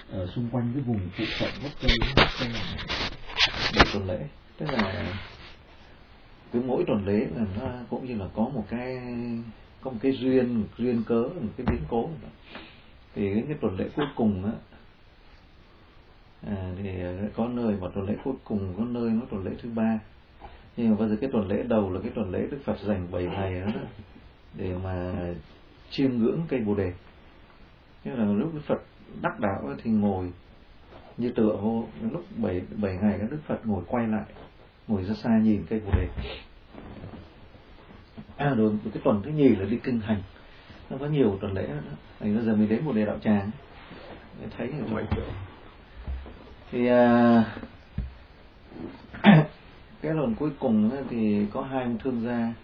ở xung quanh cái vùng phụ cận gốc cây để tuần lễ. Tức là cứ mỗi tuần lễ là nó cũng như là có một cái duyên cớ, một cái biến cố. Thì cái tuần lễ cuối cùng á, thì có nơi mà tuần lễ cuối cùng, có nơi nó tuần lễ thứ 3. Nhưng mà bây giờ cái tuần lễ đầu là cái tuần lễ Đức Phật dành 7 ngày đó để mà chiêm ngưỡng cây Bồ đề. Như là lúc Đức Phật đắc đạo thì ngồi như tựa vô, lúc 7 ngày Đức Phật ngồi quay lại, ngồi ra xa nhìn cây Bồ đề. Rồi cái tuần thứ nhì là đi kinh hành. Nó có nhiều tuần lễ đó. Thì bây giờ mình đến Bồ đề đạo tràng để thấy rồi. Thì cái lần cuối cùng thì có hai ông thương gia.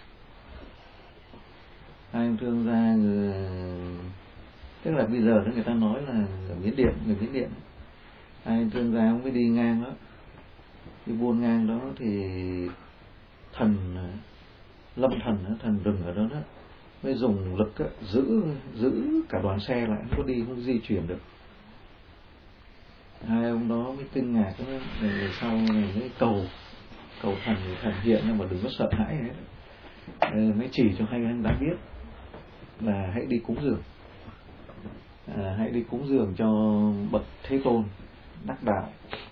Hai ông thương gia tức là bây giờ người ta nói là ở Miến Điện, người Miến Điện. Hai ông thương gia ông mới đi ngang đó, đi buôn ngang đó thì lâm thần rừng ở đó đó mới dùng lực giữ cả đoàn xe lại, không có đi, không di chuyển được. Hai ông đó mới kinh ngạc đó, rồi sau này mới cầu thần hiện, nhưng mà đừng có sợ hãi hết. Mới chỉ cho hai anh đã biết là hãy đi cúng dường, hãy đi cúng dường cho bậc Thế Tôn đắc đạo.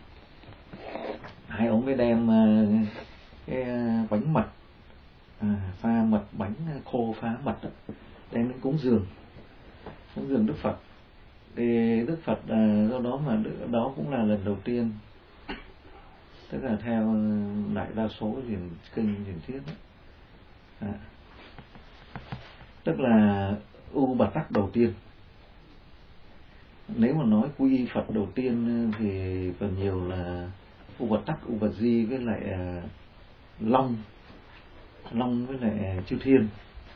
Hai ông mới đem cái bánh mật, pha mật, bánh khô pha mật đó, đem đến cúng dường Đức Phật. Thì Đức Phật do đó mà đó cũng là lần đầu tiên, tức là theo đại đa số điển kinh điển thuyết đó. Tức là U Bạt Tắc đầu tiên. Nếu mà nói quy y Phật đầu tiên thì phần nhiều là U Bạt Tắc, U Bạt Di với lại Long với lại Chư Thiên.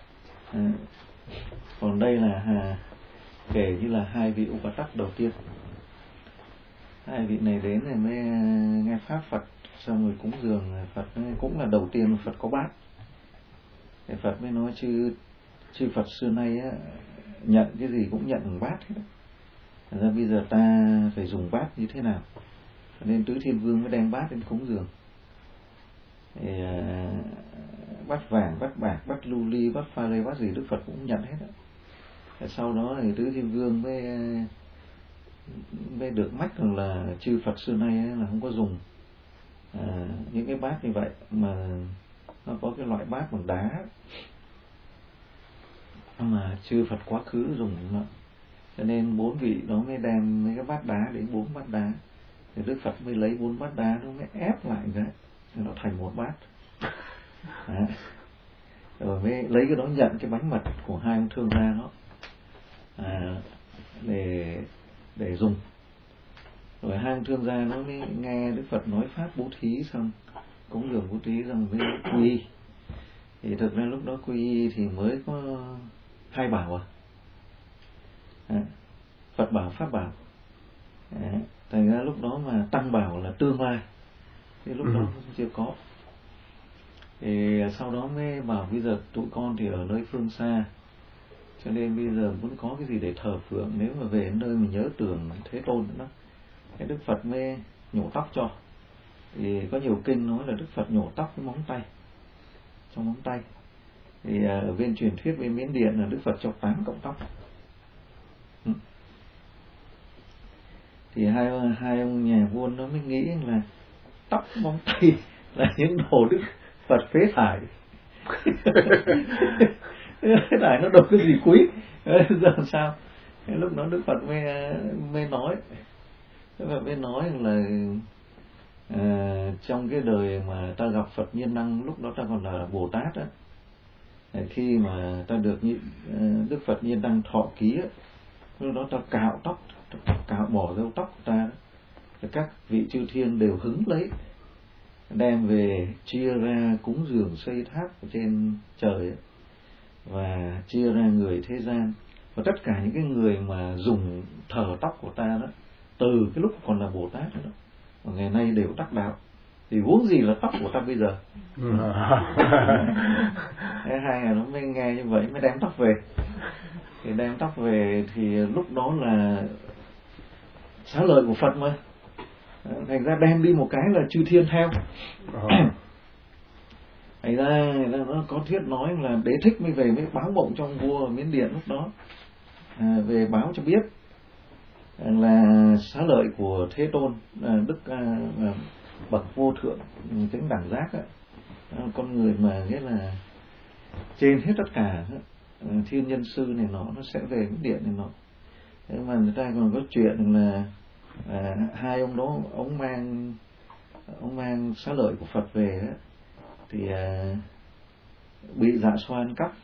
Còn đây là kể như là hai vị U Bạt Tắc đầu tiên. Hai vị này đến rồi mới nghe pháp Phật, xong rồi cúng dường Phật, cũng là đầu tiên Phật có bát. Thì Phật mới nói chư Phật xưa nay á, nhận cái gì cũng nhận bằng bát hết. Thật ra bây giờ ta phải dùng bát như thế nào? Nên Tứ Thiên Vương mới đem bát đến cúng dường. Thì bát vàng, bát bạc, bát lưu ly, bát pha lê, bát gì Đức Phật cũng nhận hết. Sau đó thì Tứ Thiên Vương mới được mách rằng là chư Phật xưa nay là không có dùng những cái bát như vậy, mà nó có cái loại bát bằng đá mà chư Phật quá khứ dùng nó. Cho nên 4 vị đó mới đem mấy cái bát đá đến 4 bát đá. Thì Đức Phật mới lấy 4 bát đá nó mới ép lại ra, thì nó thành một bát. Rồi mới lấy cái đó nhận cái bánh mật của hai ông thương gia đó để dùng. Rồi hai ông thương gia nó mới nghe Đức Phật nói pháp bố thí xong, cúng dường bố thí xong mới quy y. Thì thực ra lúc đó quy y thì mới có 2 bảo Phật bảo, Pháp bảo. Thành ra lúc đó mà Tăng bảo là tương lai, thì lúc đó chưa có. Thì sau đó mới bảo bây giờ tụi con thì ở nơi phương xa, cho nên bây giờ muốn có cái gì để thờ phượng, nếu mà về nơi mình nhớ tưởng Thế Tôn nữa. Thế Đức Phật mới nhổ tóc cho. Thì có nhiều kinh nói là Đức Phật nhổ tóc với móng tay, trong móng tay. Thì ở bên truyền thuyết bên Miến Điện là Đức Phật cho 8 cọng tóc. Thì hai ông nhà vua nó mới nghĩ là tóc móng tay là những đồ Đức Phật phế thải. Phế thải nó đâu có gì quý. Giờ sao? Lúc đó Đức Phật mới nói, Đức Phật mới nói là trong cái đời mà ta gặp Phật Nhiên Đăng, lúc đó ta còn là Bồ Tát á, khi mà ta được Đức Phật Nhiên Đăng thọ ký á, lúc đó ta cạo tóc, bỏ râu tóc của ta, các vị chư thiên đều hứng lấy, đem về chia ra cúng dường xây tháp ở trên trời, và chia ra người thế gian, và tất cả những cái người mà dùng thờ tóc của ta đó, từ cái lúc còn là Bồ Tát đó, và ngày nay đều đắc đạo. Thì huống gì là tóc của ta bây giờ. Hai người nó mới nghe như vậy mới đem tóc về. Thì đem tóc về thì lúc đó là xá lợi của Phật mà. Thành ra đem đi một cái là chư thiên theo. Thành ra nó có thuyết nói là Đế Thích mới về mới báo mộng trong vua Miến Điện lúc đó, về báo cho biết là xá lợi của Thế Tôn, đức bậc vô thượng chứng đẳng giác ấy, con người mà nghĩa là trên hết tất cả thiên nhân sư này nó sẽ về Miến Điện này nọ. Thế mà người ta còn có chuyện là hai ông đó ông mang xá lợi của Phật về ấy, thì bị Dạ Xoa ăn cắp.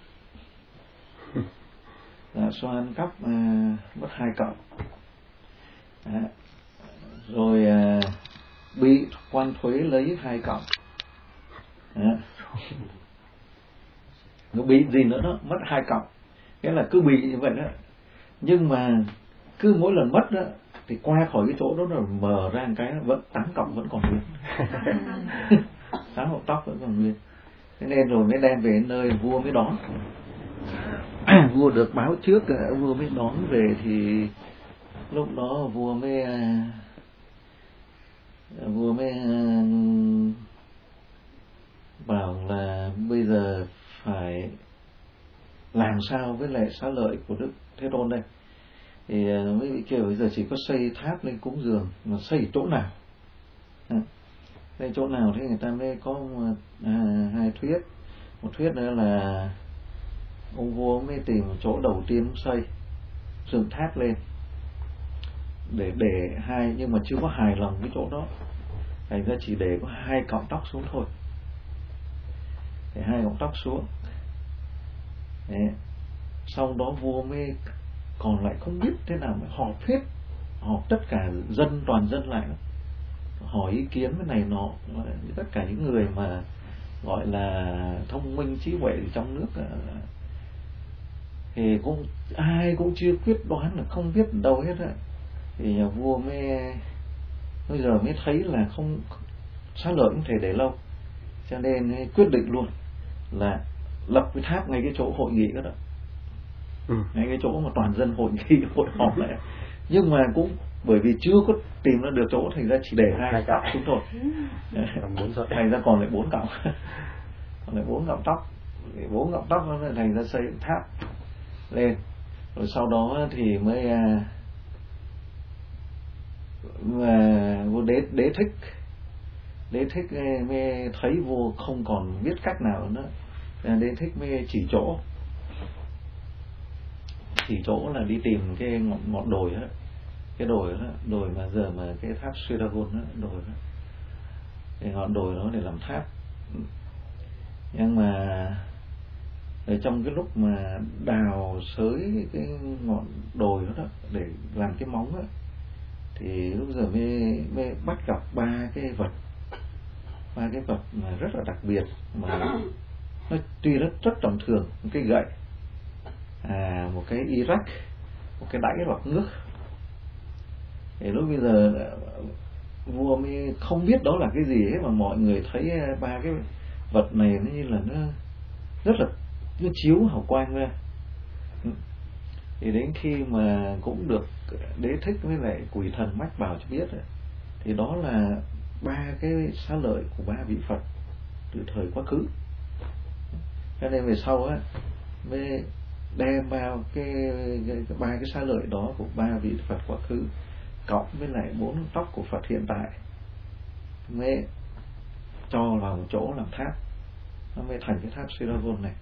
Dạ Xoa ăn cắp mất 2 cọng. Rồi bị quan thuế lấy 2 cọng. Nó bị gì nữa đó, mất 2 cọng. Nghĩa là cứ bị như vậy đó. Nhưng mà cứ mỗi lần mất đó thì qua khỏi cái chỗ đó rồi mở ra một cái vẫn 8 cọng vẫn còn nguyên. 8 cọng tóc vẫn còn nguyên. Thế nên rồi mới đem về nơi vua mới đón. Vua được báo trước, vua mới đón về thì lúc đó vua mới bảo là bây giờ phải làm sao với lại xá lợi của Đức Thế Tôn đây. Thì mấy vị kêu bây giờ chỉ có xây tháp lên cúng dường, mà xây chỗ nào? Xây chỗ nào thế người ta mới có hai thuyết. Một thuyết nữa là ông vua mới tìm một chỗ đầu tiên xây dựng tháp lên để hai, nhưng mà chưa có hài lòng cái chỗ đó, thành ra chỉ để có 2 cọng tóc xuống thôi, để 2 cọng tóc xuống. Đấy. Sau đó vua mới còn lại không biết thế nào mới họp tất cả toàn dân lại, hỏi ý kiến cái này nọ, tất cả những người mà gọi là thông minh trí huệ trong nước thì cũng ai cũng chưa quyết đoán, là không biết đâu hết á. Thì nhà vua bây giờ mới thấy là không, xá lợi không thể để lâu, cho nên quyết định luôn là lập cái tháp ngay cái chỗ hội nghị đó, ngay cái chỗ mà toàn dân hội nghị hội họp lại. Nhưng mà cũng bởi vì chưa có tìm ra được chỗ, thành ra chỉ để 2 cọng xuống thôi. Thành ra còn lại 4 cọng. Còn lại 4 cọng tóc. 4 cọng tóc nó thành ra xây tháp lên. Rồi sau đó thì mới vua Đế Thích mới thấy vua không còn biết cách nào nữa. Đế Thích mới chỉ chỗ là đi tìm cái ngọn đồi đó, cái đồi mà giờ mà cái tháp Sudagon đó, đồi đó, cái ngọn đồi đó để làm tháp. Nhưng mà ở trong cái lúc mà đào xới cái ngọn đồi đó, để làm cái móng đó, thì lúc giờ mới bắt gặp 3 cái vật mà rất là đặc biệt, mà nó tuy rất tầm thường. Một cái gậy, một cái Iraq, một cái đáy lọc nước. Thì lúc bây giờ vua mới không biết đó là cái gì hết, mà mọi người thấy 3 cái vật này nó như là nó rất là nó chiếu hào quang ra. Thì đến khi mà cũng được Đế Thích với lại Quỷ Thần mách bảo cho biết, thì đó là 3 cái xá lợi của 3 vị Phật từ thời quá khứ. Cho nên về sau mới đem vào cái 3 cái xá lợi đó của 3 vị Phật quá khứ cộng với lại 4 tóc của Phật hiện tại, mới cho vào một chỗ làm tháp, nó mới thành cái tháp Sudagon này.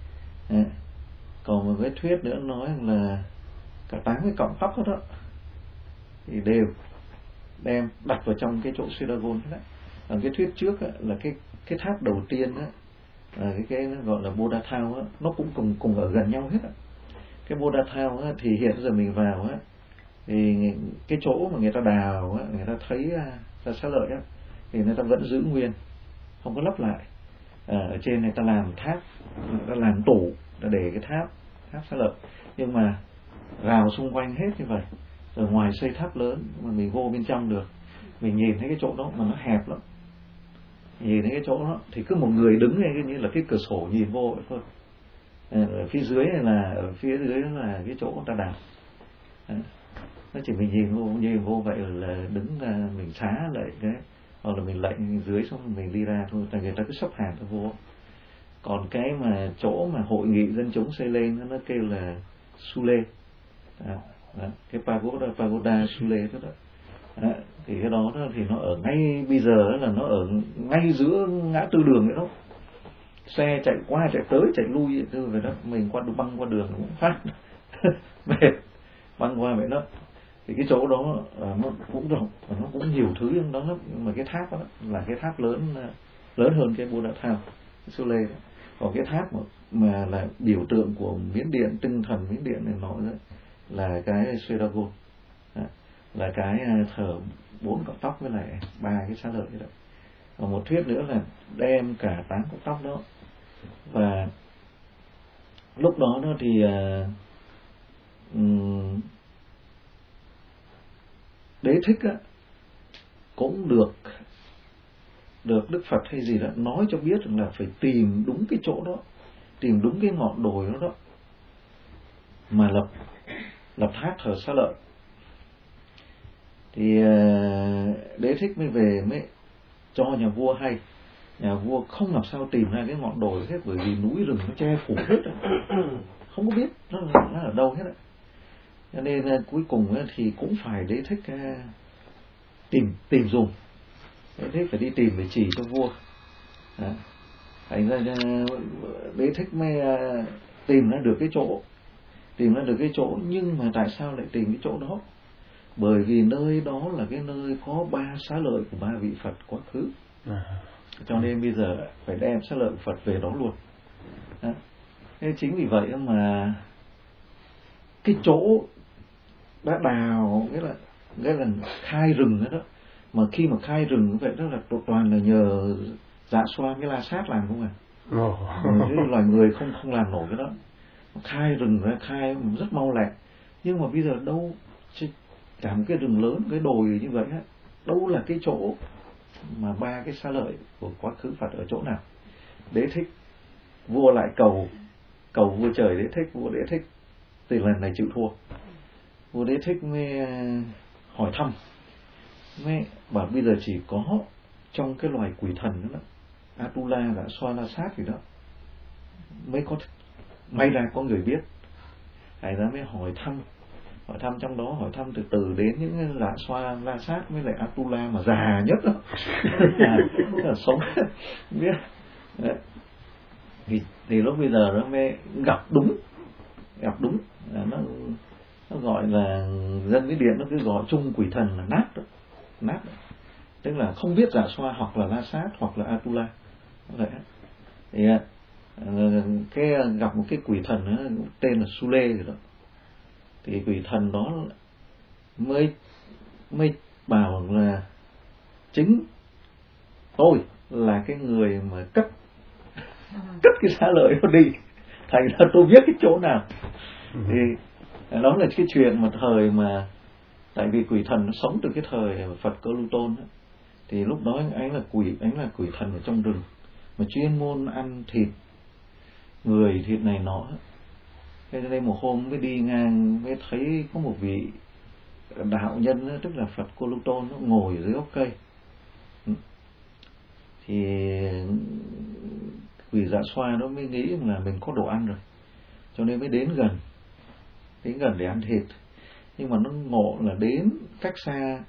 Còn một cái thuyết nữa nói là cả 8 cái cọng tóc đó thì đều đem đặt vào trong cái chỗ Sudagon đấy. Còn cái thuyết trước là cái tháp đầu tiên cái gọi là Buddha Thao nó cũng cùng ở gần nhau hết. Cái Buddha Thao thì hiện giờ mình vào thì cái chỗ mà người ta đào người ta thấy ra xá lợi thì người ta vẫn giữ nguyên, không có lấp lại. Ở trên này ta làm tháp, người ta làm tủ để cái tháp xá lợi, nhưng mà rào xung quanh hết như vậy. Rồi ngoài xây tháp lớn mà mình vô bên trong được, mình nhìn thấy cái chỗ đó mà nó hẹp lắm. Nhìn thấy cái chỗ đó thì cứ một người đứng ngay như là cái cửa sổ nhìn vô vậy thôi. Ở phía dưới này là cái chỗ người ta đào. nó chỉ mình nhìn vô vậy là đứng ra mình xá lại cái, hoặc là mình lệnh dưới xong mình đi ra thôi, tại người ta cứ sắp hàng ta vô. Còn cái mà chỗ mà hội nghị dân chúng xây lên nó kêu là Sule, cái pagoda Sule đó. Thì cái đó thì nó ở ngay bây giờ là nó ở ngay giữa ngã tư đường vậy đó, xe chạy qua chạy tới chạy lui vậy đó, mình băng qua đường cũng phát mệt, băng qua vậy đó. Thì cái chỗ đó nó cũng rộng và nó cũng nhiều thứ trong đó lắm, nhưng mà cái tháp đó là cái tháp lớn hơn cái Buddha Tháp Sule. Còn cái tháp mà là biểu tượng của Miến Điện, tinh thần Miến Điện này nói đó, là cái Seragon, là cái thờ 4 cọng tóc với lại 3 cái xá lợi đó. Còn một thuyết nữa là đem cả 8 cọng tóc đó. Và lúc đó thì Đế Thích cũng được Đức Phật hay gì đó nói cho biết rằng là phải tìm đúng cái chỗ đó, tìm đúng cái ngọn đồi đó mà lập tháp thờ xá lợi. Thì Đế Thích mới về mới cho nhà vua hay. Nhà vua không làm sao tìm ra cái ngọn đồi hết, bởi vì núi rừng nó che phủ hết, không có biết nó ở đâu hết. Cho nên cuối cùng thì cũng phải Đế Thích tìm dùng. Đế Thích phải đi tìm để chỉ cho vua. Thành ra Đế Thích mới tìm ra được cái chỗ. Nhưng mà tại sao lại tìm cái chỗ đó? Bởi vì nơi đó là cái nơi có 3 xá lợi của 3 vị Phật quá khứ. Cho nên bây giờ phải đem xá lợi của Phật về đó luôn. Thế chính vì vậy mà cái chỗ đã đào nghĩa là khai rừng đó, mà khi mà khai rừng vậy đó là toàn là nhờ Dạ Xoa với La Sát làm không à. Cái loài người không làm nổi cái đó. Khai rừng ra khai rất mau lẹ. Nhưng mà bây giờ đâu cả một cái rừng lớn, cái đồi như vậy đâu là cái chỗ mà 3 cái xá lợi của quá khứ Phật ở chỗ nào? Đế Thích vua lại cầu vua trời Đế Thích, vua Đế Thích từ lần này chịu thua. Vua Đế Thích mới hỏi thăm, mới bảo bây giờ chỉ có trong cái loài quỷ thần đó, Atula, Dạ Xoa, La Sát gì đó mới có, may ra có người biết. Thầy ra mới hỏi thăm trong đó, hỏi thăm từ đến những Dạ Xoa, La Sát với lại Atula mà già nhất đó là sống biết. Thì lúc bây giờ nó mới gặp đúng nó gọi là dân với Điện nó cứ gọi chung quỷ thần là nát, tức là không biết Dạ Xoa hoặc là La Sát hoặc là Atula. Vậy thì cái gặp một cái quỷ thần đó, tên là Sule rồi đó. Thì quỷ thần đó mới bảo là chính tôi là cái người mà cất cái xá lợi nó đi, thành ra tôi biết cái chỗ nào. Thì đó là cái chuyện mà thời mà, tại vì quỷ thần nó sống từ cái thời Phật Cơ Lưu Tôn đó. Thì lúc đó anh là quỷ thần ở trong rừng mà chuyên môn ăn thịt người, thịt này nọ. Thế nên một hôm mới đi ngang mới thấy có một vị đạo nhân đó, tức là Phật Cô Lưu Tôn nó ngồi dưới gốc cây. Thì quỷ Dạ Xoa nó mới nghĩ là mình có đồ ăn rồi, cho nên mới đến gần để ăn thịt. Nhưng mà nó ngộ là đến cách xa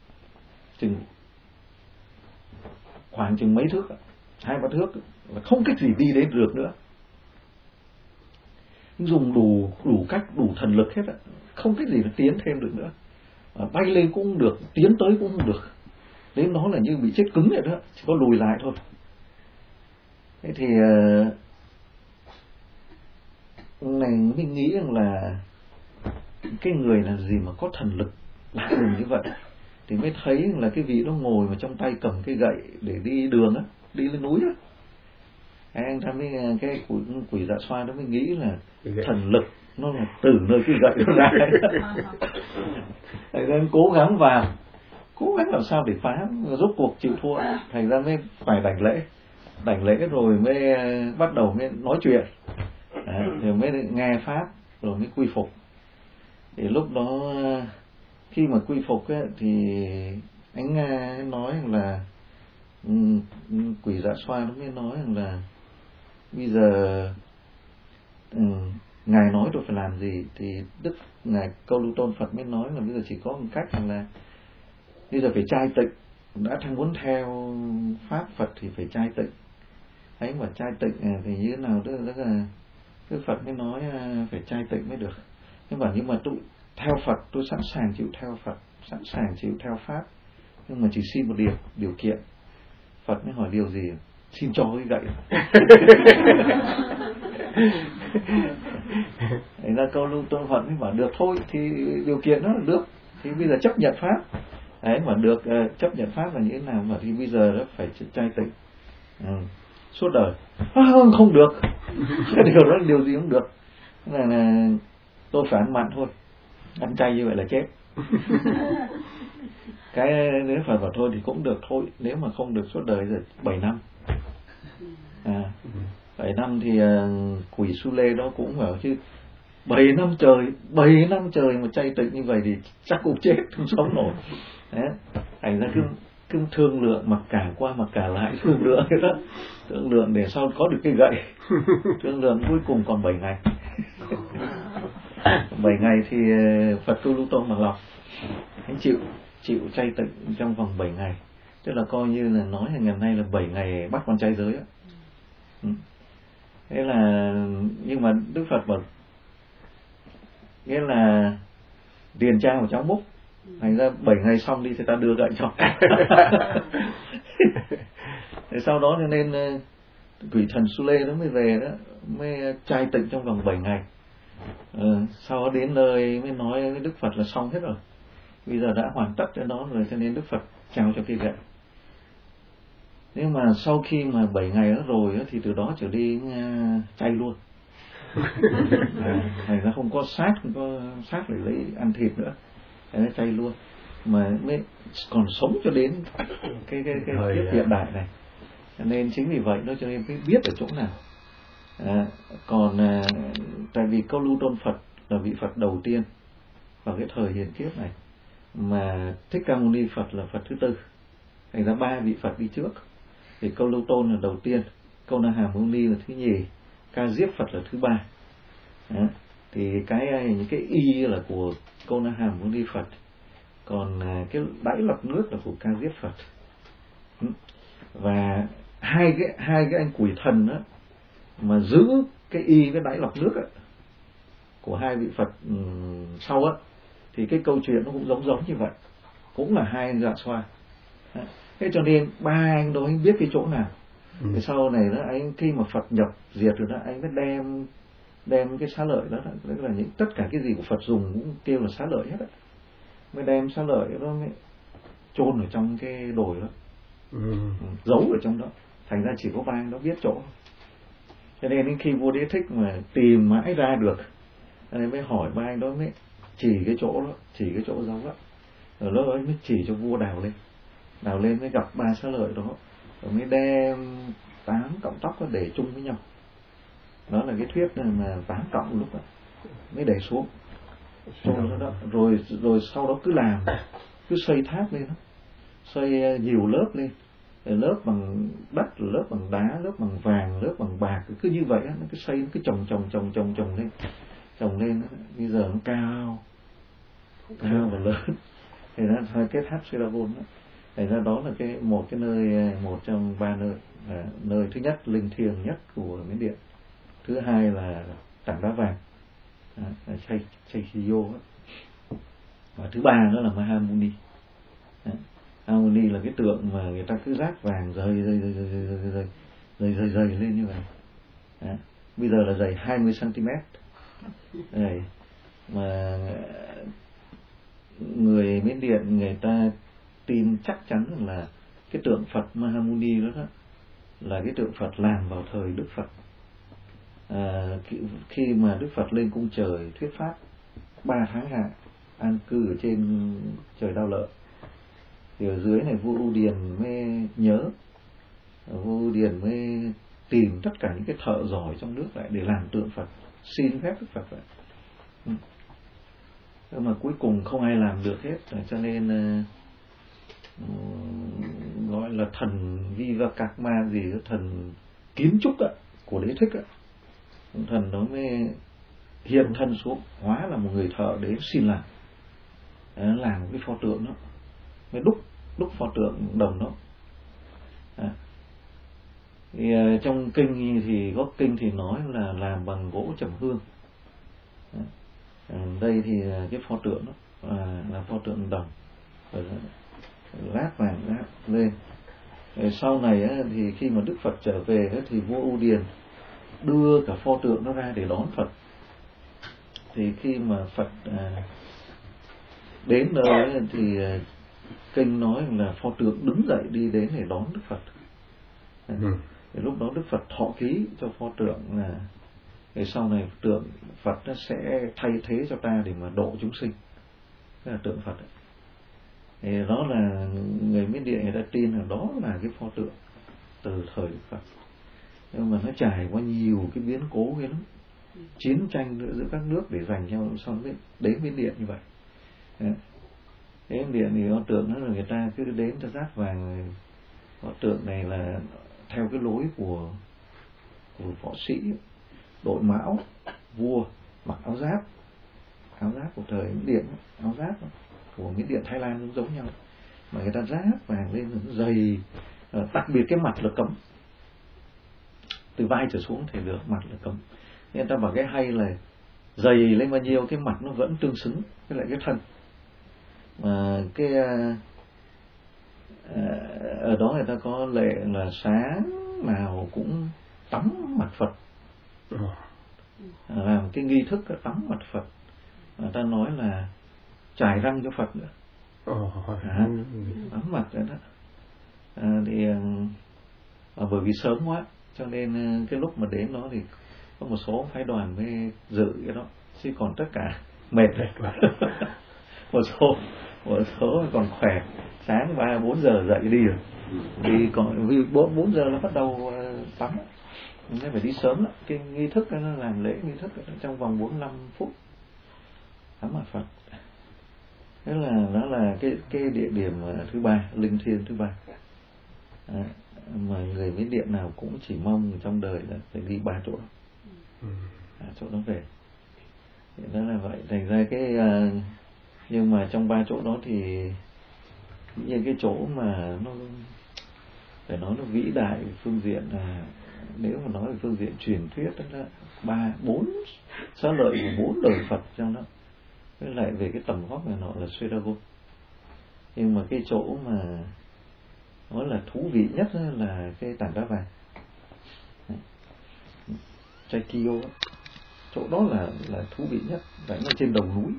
khoảng chừng mấy thước, 2-3 thước là không cách gì đi đến được nữa. Dùng đủ cách, đủ thần lực hết không cách gì nó tiến thêm được nữa. Bay lên cũng không được, tiến tới cũng không được. Đến đó là như bị chết cứng vậy đó, chỉ có lùi lại thôi. Thế thì này mình nghĩ rằng là cái người là gì mà có thần lực lạ lùng như vậy, thì mới thấy là cái vị đó ngồi mà trong tay cầm cái gậy để đi đường á, đi lên núi á. Anh ta mới cái quỷ Dạ Xoa nó mới nghĩ là thần lực nó là từ nơi cái gậy nó ra. Thầy ra cố gắng làm sao để phá, rốt cuộc chịu thua. Thầy ra mới phải đảnh lễ rồi mới bắt đầu mới nói chuyện, rồi mới nghe pháp rồi mới quy phục. Thì lúc đó khi mà quy phục ấy, thì anh Nga nói là Quỷ Dạ Xoa nó mới nói rằng là bây giờ ngài nói tôi phải làm gì, thì Đức ngài Câu Lưu Tôn Phật mới nói là bây giờ chỉ có một cách là bây giờ phải trai tịnh, đã muốn theo pháp Phật thì phải trai tịnh. Ấy mà trai tịnh thì như thế nào, tức là Đức Phật mới nói phải trai tịnh mới được. Nhưng mà tôi theo Phật, tôi sẵn sàng chịu theo Phật, sẵn sàng chịu theo pháp, nhưng mà chỉ xin một điều kiện. Phật mới hỏi điều gì? Xin cho cái gậy. Đấy là Câu Lưu Tôn Phật mới bảo được thôi, thì điều kiện đó là được, thì bây giờ chấp nhận pháp. Đấy mà được chấp nhận pháp là như thế nào, mà thì bây giờ nó phải trai tịnh suốt đời. Không được. Cái điều đó là điều gì cũng được, là tôi phải ăn mặn thôi, ăn chay như vậy là chết. Cái nếu Phật bảo thôi thì cũng được thôi, nếu mà không được suốt đời rồi 7 năm. 7 năm thì quỷ Su Lê đó cũng bảo chứ 7 năm trời mà chay tịnh như vậy thì chắc cũng chết, không sống nổi. Đấy, thành ra cứ thương lượng, mặc cả qua mặc cả lại, thương lượng đó, thương lượng để sau có được cái gậy. Thương lượng cuối cùng còn 7 ngày. 7 ngày thì Phật Câu Lưu Tôn bằng lòng anh chịu chay tịnh trong vòng 7 ngày, tức là coi như là nói là ngày hôm nay là 7 ngày bắt con trai giới á. Thế là nhưng mà Đức Phật bảo nghĩa là tiền trang của cháu múc, thành ra 7 ngày xong đi thì ta đưa gậy cho. Thế sau đó cho nên quỷ thần Su Lê nó mới về đó, mới trai tịnh trong vòng 7 ngày. Sau đó đến nơi mới nói với Đức Phật là xong hết rồi, bây giờ đã hoàn tất cho nó rồi, cho nên Đức Phật trao cho cái gậy. Nhưng mà sau khi mà 7 ngày đó rồi thì từ đó trở đi chay luôn. Thành ra không có sát để lấy ăn thịt nữa, nó chay luôn, mà mới còn sống cho đến cái kiếp hiện đại này. Nên chính vì vậy đó cho nên mới biết ở chỗ nào. Còn tại vì Câu Lưu Tôn Phật là vị Phật đầu tiên vào cái thời hiện kiếp này, mà Thích Ca Mâu Ni Phật là Phật thứ tư, thành ra 3 vị Phật đi trước. Thì Câu Lưu Tôn là đầu tiên, Câu Na Hàm Mâu Ni là thứ nhì, Ca Diếp Phật là thứ ba. Thì những cái y là của Câu Na Hàm Mâu Ni Phật, còn cái đáy lọc nước là của Ca Diếp Phật. Và hai cái anh quỷ thần đó mà giữ cái y với đáy lọc nước ấy, của hai vị Phật sau á, thì cái câu chuyện nó cũng giống như vậy, cũng là hai anh Dạ Xoa. Thế cho nên 3 anh đó anh biết cái chỗ nào. Thì sau này đó anh khi mà Phật nhập diệt rồi đó, anh mới đem cái xá lợi đó, tức là những tất cả cái gì của Phật dùng cũng kêu là xá lợi hết á, mới đem xá lợi đó mới chôn ở trong cái đồi đó, giấu ở trong đó. Thành ra chỉ có 3 anh đó biết chỗ. Cho nên đến khi vua Đế Thích mà tìm mãi ra được, nên mới hỏi 3 anh đó, mới chỉ cái chỗ đó, chỉ cái chỗ giấu đó. Ở lúc ấy mới chỉ cho vua đào lên mới gặp 3 xá lợi đó, rồi mới đem 8 cọng tóc đó để chung với nhau. Đó là cái thuyết mà 8 cọng lúc đó mới để xuống đó. Rồi sau đó cứ xây tháp lên đó, xây nhiều lớp lên, lớp bằng đất, lớp bằng đá, lớp bằng vàng, lớp bằng bạc, cứ như vậy nó cứ xây, nó cứ chồng lên. Bây giờ nó cao và lớn, thì nó là cái tháp Sê-ra-vôn đó. Thành ra đó là một trong 3 nơi. Nơi thứ nhất linh thiêng nhất của Miến Điện, thứ hai là tảng đá vàng, Chaikiyo, và thứ ba đó là Mahamuni. Mahamuni là cái tượng mà người ta cứ rát vàng rời lên như vậy. Bây giờ là dày 20 cm. Đấy, mà người Miến Điện người ta tin chắc chắn là cái tượng Phật Mahamuni đó là cái tượng Phật làm vào thời Đức Phật. Khi mà Đức Phật lên cung trời thuyết pháp 3 tháng hạ an cư ở trên trời Đao Lợi, thì ở dưới này vua U Điền mới nhớ, vua U Điền mới tìm tất cả những cái thợ giỏi trong nước lại để làm tượng Phật, xin phép Đức Phật vậy. Nhưng mà cuối cùng không ai làm được hết, cho nên gọi là thần Vivekakma gì, thần kiến trúc của Đế Thích thần đó mới hiện thân xuống, hóa là một người thợ đến xin làm một cái pho tượng đó, mới đúc pho tượng đồng đó. Thì trong kinh thì có kinh thì nói là làm bằng gỗ trầm hương. Đây thì cái pho tượng đó là pho tượng đồng, lát vàng lát lên. Sau này thì khi mà Đức Phật trở về thì vua U Điền đưa cả pho tượng nó ra để đón Phật. Thì khi mà Phật đến nơi thì kinh nói là pho tượng đứng dậy đi đến để đón Đức Phật. Thì lúc đó Đức Phật thọ ký cho pho tượng là thì sau này tượng Phật nó sẽ thay thế cho ta để mà độ chúng sinh. Đó là tượng Phật. Thì đó là người Miến Điện người ta tin là đó là cái pho tượng từ thời Đức Phật. Nhưng mà nó trải qua nhiều cái biến cố ghê lắm, chiến tranh giữa các nước để giành nhau, sau đó đến Miến Điện như vậy. Đến Miến Điện thì pho tượng đó là người ta cứ đến cho rát vàng. Pho tượng này là theo cái lối của võ sĩ, đội mão, vua mặc áo giáp của thời Miến Điện, áo giáp của Miến Điện Thái Lan cũng giống nhau, mà người ta giáp vàng lên nó dày, đặc biệt cái mặt là cấm, từ vai trở xuống thì được, mặt là cấm. Nên ta bảo cái hay là dày lên bao nhiêu cái mặt nó vẫn tương xứng với lại cái thân. Mà cái ở đó người ta có lệ là sáng nào cũng tắm mặt Phật, làm cái nghi thức tắm mặt Phật. Người ta nói là chải răng cho Phật nữa, tắm mặt đấy đó. Thì bởi vì sớm quá cho nên cái lúc mà đến đó thì có một số phái đoàn mới dự cái đó, chứ còn tất cả mệt rồi. một số còn khỏe, sáng 3-4 giờ dậy đi rồi, vì còn vì 4 giờ nó bắt đầu tắm, nên phải đi sớm lắm. Cái nghi thức nó làm lễ nghi thức trong vòng 45 phút tắm mặt Phật. Thế là đó là cái địa điểm thứ ba, linh thiêng thứ ba. Mà người Miến Điện nào cũng chỉ mong trong đời là phải đi 3 chỗ đó. Chỗ đó về. Thì đó là vậy. Thành ra cái nhưng mà trong 3 chỗ đó thì những cái chỗ mà nó phải nói nó vĩ đại phương diện là, nếu mà nói về phương diện truyền thuyết đó là 3-4 xá lợi của 4 đời Phật trong đó. Với lại về cái tầm vóc này nọ là Serago. Nhưng mà cái chỗ mà nói là thú vị nhất là cái tảng đá vàng Chaikyo. Chỗ đó là thú vị nhất, tại nó trên đầu núi.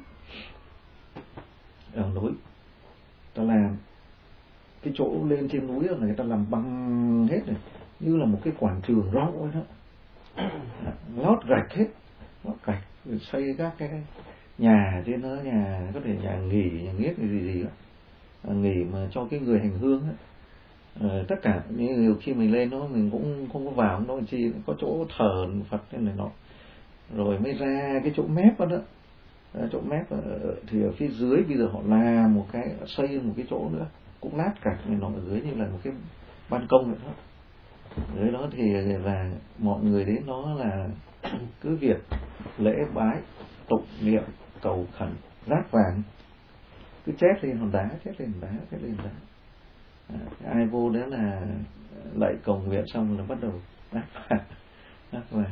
Ta làm cái chỗ lên trên núi là người ta làm bằng hết này, như là một cái quảng trường rộng ấy đó. Lót gạch hết, lót gạch rồi xây các cái nhà trên đó, nhà có thể nhà nghỉ, nhà nghiếc gì đó, nghỉ mà cho cái người hành hương ấy. Tất cả nhiều khi mình lên đó mình cũng không có vào đâu, chỉ có chỗ thờ Phật thế này nọ, rồi mới ra cái chỗ mép đó. Chỗ mép thì ở phía dưới bây giờ họ làm một cái, xây một cái chỗ nữa cũng lát gạch này nọ, ở dưới như là một cái ban công vậy đó. Dưới đó thì là mọi người đến đó là cứ việc lễ bái, tụng niệm, cầu khẩn, rát vàng, cứ chép lên hòn đá, chép lên đá. Ai vô đó là lạy cầu nguyện xong là bắt đầu rát vàng.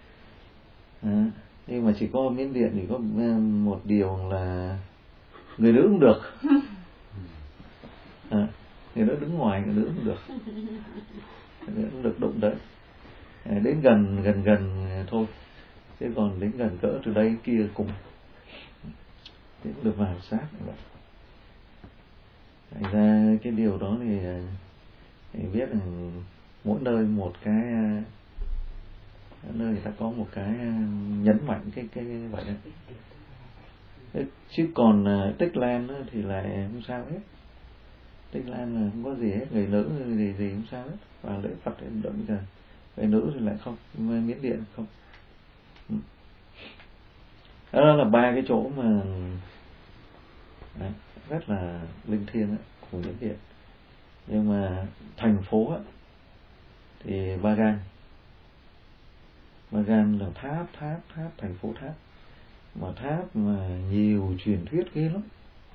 Nhưng mà chỉ có Miến Điện thì có một điều là người nữ cũng được. Người nữ đứng ngoài, người nữ cũng được. Người nữ cũng được đụng đấy. Đến gần thôi. Thế còn đến gần cỡ từ đây kia cùng thì cũng được vào sát như vậy. Thành ra cái điều đó thì biết là mỗi nơi một cái, nơi người ta có một cái nhấn mạnh cái vậy đấy. Chứ còn Tích Lan thì lại không sao hết. Tích Lan là không có gì hết, người nữ gì không sao hết, và lễ Phật thì đậm cả. Người nữ thì lại không, Miến Điện không. Đó là 3 cái chỗ mà Đấy, rất là linh thiêng ấy, của Miến Điện. Nhưng mà thành phố ấy, thì Bagan là tháp thành phố tháp, mà tháp mà nhiều truyền thuyết ghê lắm.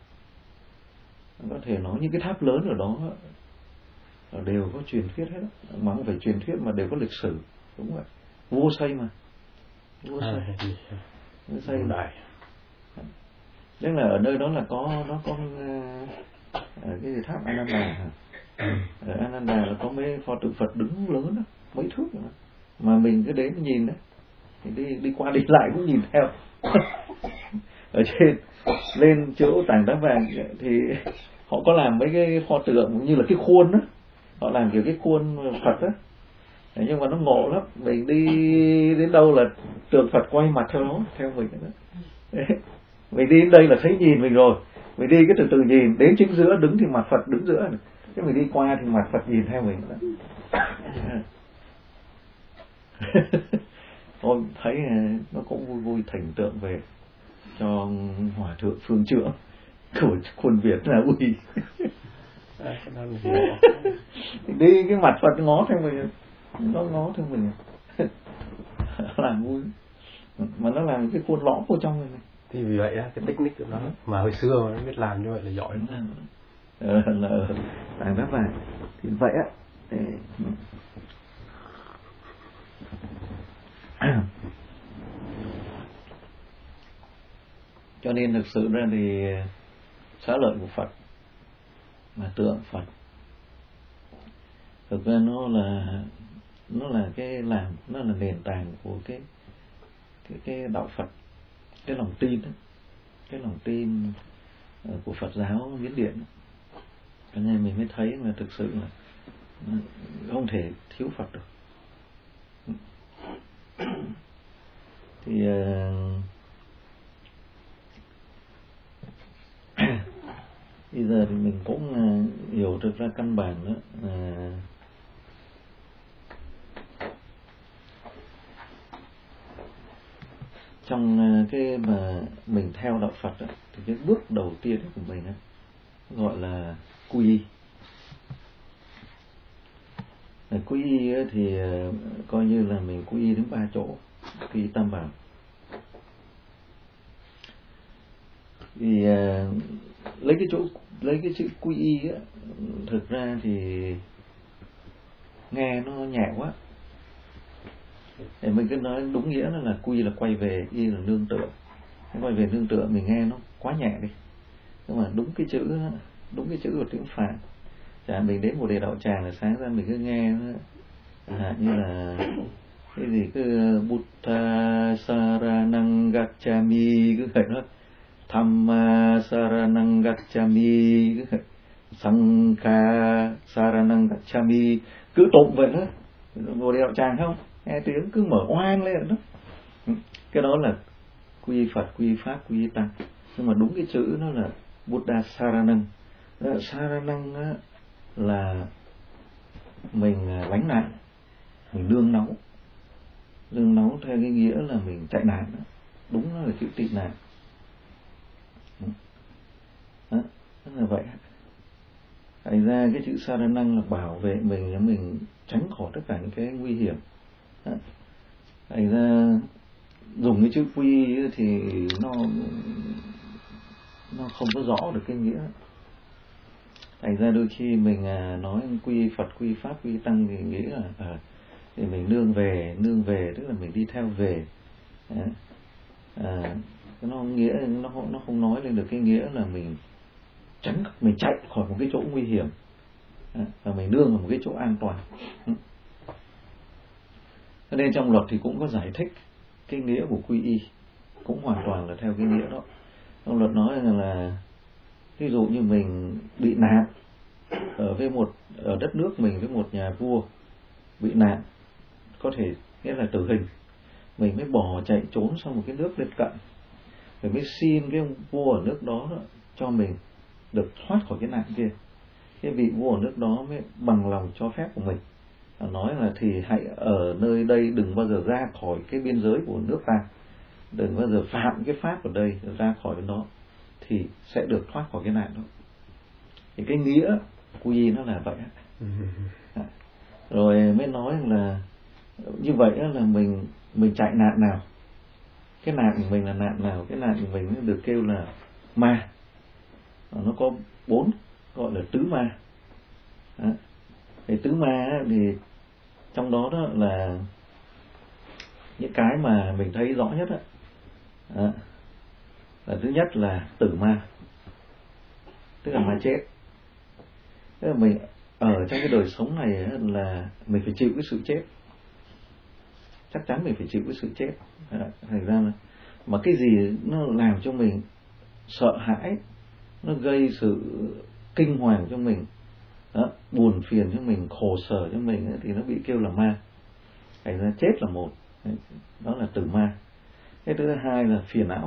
Có thể nói những cái tháp lớn ở đó đều có truyền thuyết hết, mà không phải truyền thuyết mà đều có lịch sử. Đúng vậy, vua xây mà, vua xây đại. Tức là ở nơi đó là nó có cái tháp Ananda. Ở Ananda là có mấy pho tượng Phật đứng lớn đó, mấy thước nữa. Mà mình cứ đến nhìn đấy, thì đi qua đi lại cũng nhìn theo. Ở trên lên chỗ Tảng Đá Vàng thì họ có làm mấy cái pho tượng như là cái khuôn đó, họ làm kiểu cái khuôn Phật đó. Nhưng mà nó ngộ lắm, mình đi đến đâu là tượng Phật quay mặt theo nó, theo mình đó. Đấy. Mình đi đến đây là thấy nhìn mình rồi, mình đi cái từ từ nhìn đến chính giữa đứng thì mặt Phật đứng giữa này. Cái mình đi qua thì mặt Phật nhìn theo mình đó. Tôi thấy nó cũng vui vui thành tượng về cho Hòa thượng Phương Chữa của quân Việt là ui. Đi cái mặt Phật ngó theo mình, nó ngó theo mình. Làm vui, mà nó làm cái khuôn lõm vô trong này. Thì vì vậy á, cái technique của nó mà hồi xưa mà nó biết làm như vậy là giỏi lắm. Là Tảng Đá Vàng thì vậy á. Cho nên thực sự ra thì xá lợi của Phật mà tượng Phật thực ra nó là cái nó là nền tảng của cái đạo Phật, cái lòng tin đó, cái lòng tin của Phật giáo Miến Điện. Cho nên mình mới thấy mà thực sự là không thể thiếu Phật được. Thì bây giờ thì mình cũng hiểu được ra căn bản đó, trong cái mà mình theo đạo Phật đó, thì cái bước đầu tiên của mình đó, gọi là quy y. Quy y thì coi như là mình quy y đến 3 chỗ, quy y Tam Bảo. Thì lấy cái chữ quy y á, thực ra thì nghe nó nhẹ quá. Để mình cứ nói đúng nghĩa là quy là quay về, y là nương tựa. Quay về nương tựa mình nghe nó quá nhẹ đi. Nhưng mà đúng cái chữ của tiếng Phạn. Chả mình đến một đề đạo tràng là sáng ra mình cứ nghe nó như là cái gì cứ Buddha Saranang Gacchami, cứ phải nói Dhamma Saranang Gacchami, cứ Sangha Saranang Gacchami, cứ tụng vậy đó. Một đề đạo tràng không? Nghe tiếng cứ mở oang lên đó. Cái đó là quy Phật, quy Pháp, quy Tăng. Nhưng mà đúng cái chữ nó là Buddha Saranang. Saranang á, là mình lánh nạn, mình nương náu. Nương náu theo cái nghĩa là mình chạy nạn đó. Đúng là chữ tị nạn. Đó là vậy. Thành ra cái chữ Saranang là bảo vệ mình tránh khỏi tất cả những cái nguy hiểm. Thành ra dùng cái chữ quy thì nó không có rõ được cái nghĩa. Thành ra đôi khi mình nói quy Phật, quy Pháp, quy Tăng thì nghĩ là thì mình nương về tức là mình đi theo về. Nó nghĩa nó không nói lên được cái nghĩa là mình chạy khỏi một cái chỗ nguy hiểm và mình nương ở một cái chỗ an toàn. Cho nên trong luật thì cũng có giải thích cái nghĩa của quy y, cũng hoàn toàn là theo cái nghĩa đó. Trong luật nói là ví dụ như mình bị nạn ở đất nước mình với một nhà vua bị nạn, có thể nghĩa là tử hình, mình mới bỏ chạy trốn sang một cái nước lân cận, rồi mới xin cái ông vua ở nước đó cho mình được thoát khỏi cái nạn kia. Cái vị vua ở nước đó mới bằng lòng cho phép của mình, nói là thì hãy ở nơi đây, đừng bao giờ ra khỏi cái biên giới của nước ta, đừng bao giờ phạm cái pháp ở đây, ra khỏi bên đó, thì sẽ được thoát khỏi cái nạn đó. Thì cái nghĩa quy y nó là vậy. Rồi mới nói là như vậy là mình chạy nạn nào, cái nạn của mình là nạn nào, cái nạn của mình được kêu là ma. Nó có 4 gọi là tứ ma. Thì tứ ma thì trong đó là những cái mà mình thấy rõ nhất là thứ nhất là tử ma, tức là ma chết. Tức là mình ở trong cái đời sống này là mình phải chịu cái sự chết, chắc chắn mình phải chịu cái sự chết. Thành ra là mà cái gì nó làm cho mình sợ hãi, nó gây sự kinh hoàng cho mình, buồn phiền cho mình, khổ sở cho mình thì nó bị kêu là ma. Thành ra chết là một, đó là tử ma. Cái thứ hai là phiền não,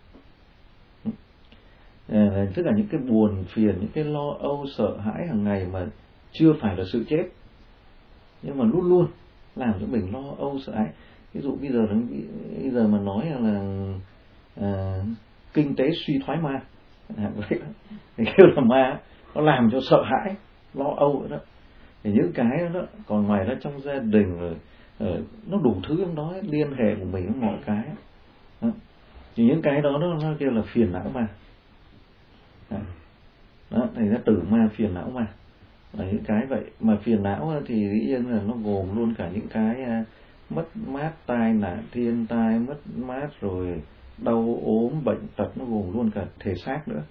tức là những cái buồn phiền, những cái lo âu sợ hãi hàng ngày mà chưa phải là sự chết, nhưng mà luôn luôn làm cho mình lo âu sợ hãi. Ví dụ bây giờ mà nói là kinh tế suy thoái ma, vậy thì kêu là ma, nó làm cho sợ hãi, lo âu đó. Thì những cái đó còn ngoài ra trong gia đình rồi nó đủ thứ trong đó, liên hệ của mình với mọi cái đó. Thì những cái đó nó kêu là phiền não ma. Đó, thành ra tử ma, phiền não ma là những cái vậy. Mà phiền não thì dĩ nhiên là nó gồm luôn cả những cái mất mát, tai nạn, thiên tai, mất mát, rồi đau ốm, bệnh tật, nó gồm luôn cả thể xác nữa.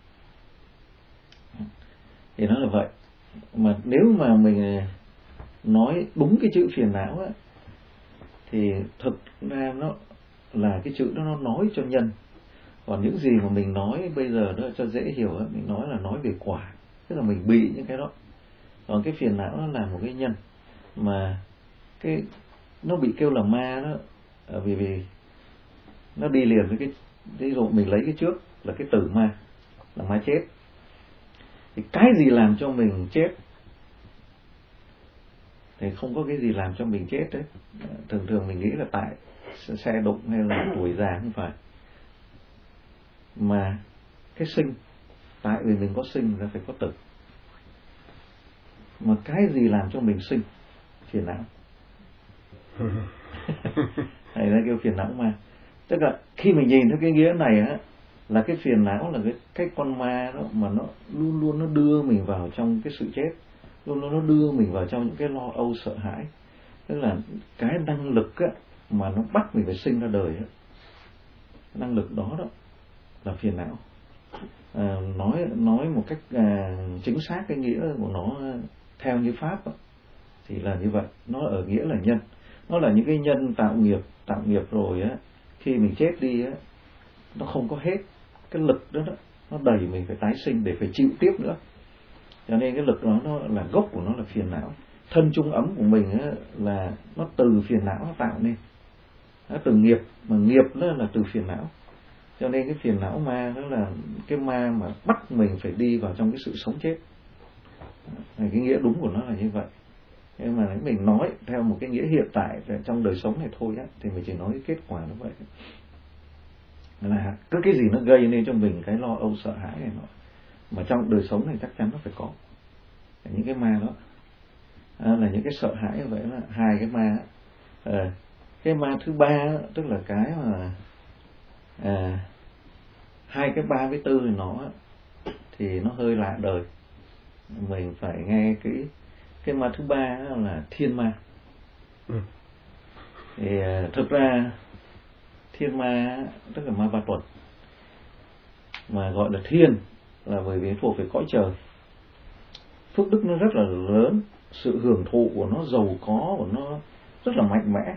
Thì nó là vậy. Mà nếu mà mình nói đúng cái chữ phiền não thì thực ra nó là cái chữ đó, nó nói cho nhân. Còn những gì mà mình nói bây giờ đó cho dễ hiểu, mình nói về quả, tức là mình bị những cái đó. Còn cái phiền não nó là một cái nhân, mà cái nó bị kêu là ma đó, vì nó đi liền với cái, ví dụ mình lấy cái trước là cái tử ma, là ma chết. Thì cái gì làm cho mình chết thì không có cái gì làm cho mình chết đấy. Thường mình nghĩ là tại xe đụng hay là tuổi già, không phải. Mà cái sinh, tại vì mình có sinh là phải có tử. Mà cái gì làm cho mình sinh? Phiền não. Này là kêu phiền não ma. Tức là khi mình nhìn thấy cái nghĩa này là cái phiền não là cái con ma đó, mà nó luôn luôn nó đưa mình vào trong cái sự chết, luôn luôn nó đưa mình vào trong những cái lo âu sợ hãi. Tức là cái năng lực mà nó bắt mình phải sinh ra đời năng lực đó là phiền não. Nói một cách chính xác cái nghĩa của nó theo như Pháp thì là như vậy. Nó ở nghĩa là nhân, nó là những cái nhân tạo nghiệp rồi khi mình chết đi nó không có hết cái lực đó, nó đẩy mình phải tái sinh để phải chịu tiếp nữa. Cho nên cái lực đó nó là gốc của nó là phiền não. Thân chung ấm của mình là nó từ phiền não nó tạo nên, nó từ nghiệp, mà nghiệp đó là từ phiền não. Cho nên cái phiền não ma đó là cái ma mà bắt mình phải đi vào trong cái sự sống chết. Cái nghĩa đúng của nó là như vậy. Nhưng mà mình nói theo một cái nghĩa hiện tại trong đời sống này thôi thì mình chỉ nói cái kết quả nó vậy. Là cứ cái gì nó gây nên cho mình cái lo âu sợ hãi này nọ, mà trong đời sống này chắc chắn nó phải có những cái ma đó. Là những cái sợ hãi như vậy là hai cái ma. Cái ma thứ ba tức là cái mà 2 cái 3 với 4 thì nó hơi lạ đời. Mình phải nghe cái ma thứ ba là thiên ma. Thì thực ra thiên ma tức là ma ba tuần, mà gọi là thiên là bởi vì thuộc về cõi trời. Phước đức nó rất là lớn, sự hưởng thụ của nó giàu có của nó rất là mạnh mẽ.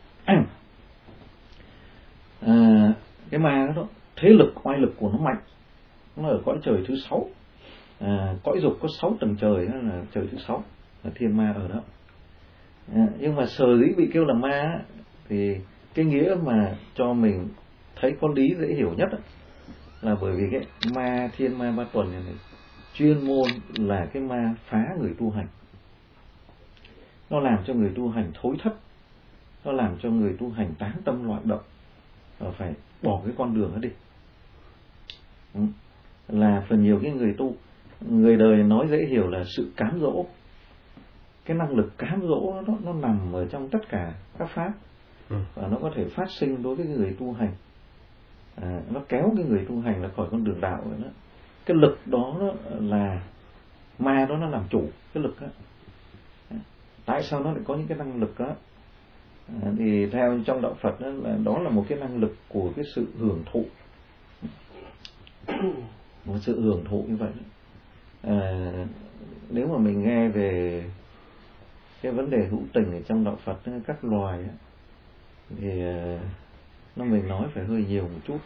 Cái ma đó thế lực oai lực của nó mạnh, nó ở cõi trời thứ 6. Cõi dục có 6 tầng trời, đó là trời thứ 6 là thiên ma ở đó. Nhưng mà sở dĩ bị kêu là ma thì cái nghĩa mà cho mình thấy có lý dễ hiểu nhất là bởi vì cái ma thiên ma ba tuần này chuyên môn là cái ma phá người tu hành. Nó làm cho người tu hành thối thất, nó làm cho người tu hành tán tâm loạn động và phải bỏ cái con đường đó đi. là phần nhiều cái người tu, người đời nói dễ hiểu là sự cám dỗ. Cái năng lực cám dỗ nó nằm ở trong tất cả các pháp, và nó có thể phát sinh đối với người tu hành. Nó kéo cái người tu hành ra khỏi con đường đạo rồi đó. Cái lực đó là ma đó, nó làm chủ cái lực đó. Tại sao nó lại có những cái năng lực đó? Thì theo trong đạo Phật đó là một cái năng lực của cái sự hưởng thụ, một sự hưởng thụ như vậy. Nếu mà mình nghe về cái vấn đề hữu tình ở trong đạo Phật, các loài thì mình nói phải hơi nhiều một chút,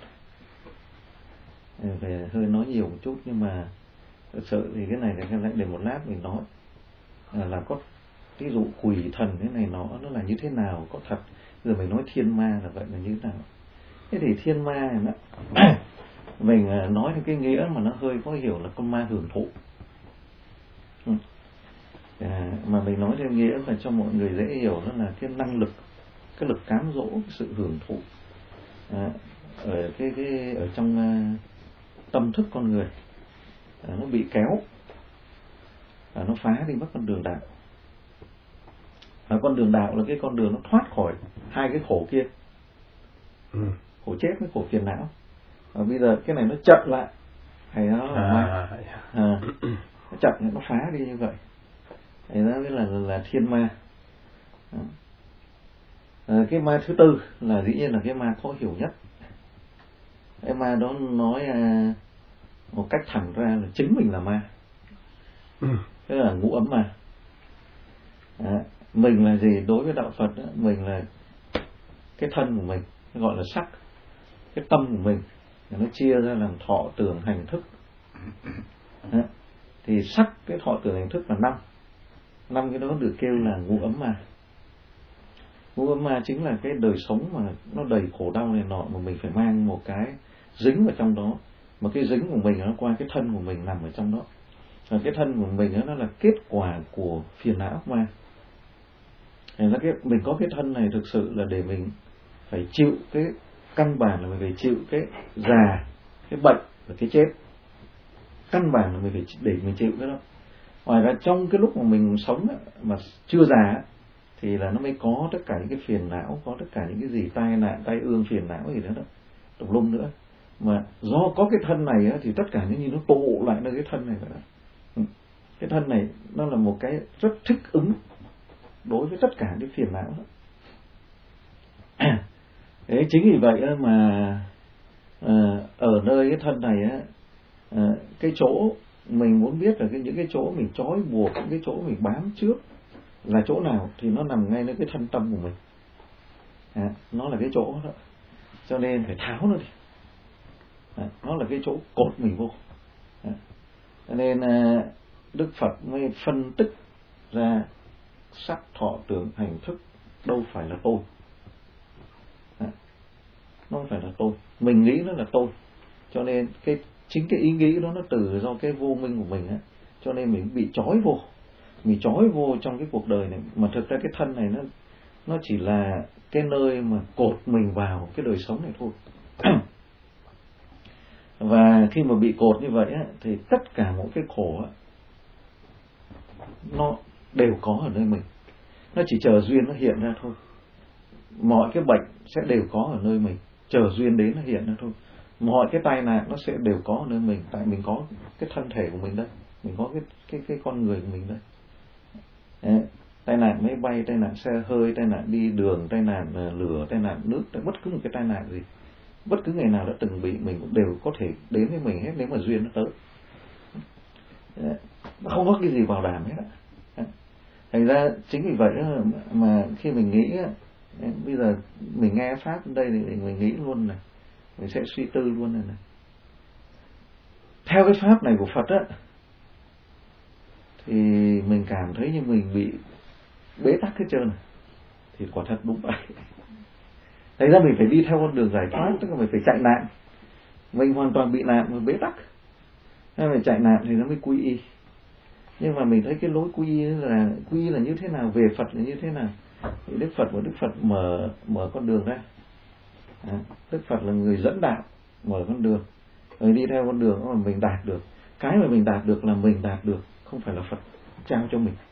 phải hơi nói nhiều một chút, nhưng mà thật sự thì cái này lại để một lát mình nói là có ví dụ quỷ thần thế này nó là như thế nào, có thật. Giờ mình nói thiên ma là vậy là như thế nào. Thế thì thiên ma này mình nói theo cái nghĩa mà nó hơi có hiểu là con ma hưởng thụ. Mà mình nói theo nghĩa là cho mọi người dễ hiểu, đó là cái năng lực, cái lực cám dỗ, cái sự hưởng thụ ở ở trong tâm thức con người, nó bị kéo và nó phá đi mất con đường đạo. Con đường đạo là cái con đường nó thoát khỏi hai cái khổ kia, khổ chết với khổ phiền não. Và bây giờ cái này nó chậm lại, hay nó nó chậm, nó phá đi như vậy, thì đó mới là thiên ma. Cái ma thứ tư là dĩ nhiên là cái ma khó hiểu nhất. Cái ma đó nói một cách thẳng ra là chính mình là ma. Thế là ngũ ấm ma. Mình là gì? Đối với đạo Phật đó, mình là cái thân của mình, gọi là sắc. Cái tâm của mình nó chia ra làm thọ tưởng hành thức. Thì sắc, cái thọ tưởng hành thức là 5 cái đó được kêu là ngũ ấm ma. Ngũ ấm ma chính là cái đời sống mà nó đầy khổ đau này nọ, mà mình phải mang một cái dính vào trong đó, mà cái dính của mình nó qua cái thân của mình nằm ở trong đó. Và cái thân của mình nó là kết quả của phiền não ma. Mình có cái thân này thực sự là để mình phải chịu cái căn bản là mình phải chịu cái già, cái bệnh và cái chết. Căn bản là mình phải để mình chịu cái đó. Ngoài ra trong cái lúc mà mình sống mà chưa già thì là nó mới có tất cả những cái phiền não, có tất cả những cái gì tai nạn, tai ương, phiền não gì đó tùm lum nữa. Mà do có cái thân này thì tất cả những gì nó tụ lại nơi cái thân này vậy. Cái thân này nó là một cái rất thích ứng đối với tất cả những phiền não đó. Thế chính vì vậy mà ở nơi cái thân này cái chỗ mình muốn biết là những cái chỗ mình trói buộc, những cái chỗ mình bám trước là chỗ nào, thì nó nằm ngay nơi cái thân tâm của mình. Nó là cái chỗ đó, cho nên phải tháo nó đi. Nó là cái chỗ cột mình vô. Cho nên Đức Phật mới phân tích ra sắc, thọ, tưởng, hành, thức đâu phải là tôi. Nó không phải là tôi. Mình nghĩ nó là tôi. Cho nên chính cái ý nghĩ đó nó từ do cái vô minh của mình cho nên mình bị trói vô. Mình trói vô trong cái cuộc đời này. Mà thực ra cái thân này nó chỉ là cái nơi mà cột mình vào cái đời sống này thôi. Và khi mà bị cột như vậy thì tất cả mọi cái khổ nó đều có ở nơi mình. Nó chỉ chờ duyên nó hiện ra thôi. Mọi cái bệnh sẽ đều có ở nơi mình, chờ duyên đến nó hiện ra thôi. Mọi cái tai nạn nó sẽ đều có ở nơi mình, tại mình có cái thân thể của mình đây, mình có cái con người của mình đây. Tai nạn máy bay, tai nạn xe hơi, tai nạn đi đường, tai nạn lửa, tai nạn nước, bất cứ một cái tai nạn gì, bất cứ ngày nào đã từng bị, mình cũng đều có thể đến với mình hết nếu mà duyên nó tới. Nó không có cái gì bảo đảm hết. Thành ra chính vì vậy mà khi mình nghĩ bây giờ mình nghe pháp đây thì mình nghĩ luôn này, mình sẽ suy tư luôn này. Theo cái pháp này của Phật thì mình cảm thấy như mình bị bế tắc hết trơn, thì quả thật đúng vậy. Thành ra mình phải đi theo con đường giải thoát, tức là mình phải chạy nạn. Mình hoàn toàn bị nạn mà bế tắc, nên phải chạy nạn thì nó mới quy y. Nhưng mà mình thấy cái lối quy y là như thế nào, về Phật là như thế nào. Thì Đức Phật mở con đường ra. Đức Phật là người dẫn đạo, mở con đường. Mình đi theo con đường đó mà mình đạt được. Cái mà mình đạt được là mình đạt được, không phải là Phật trao cho mình.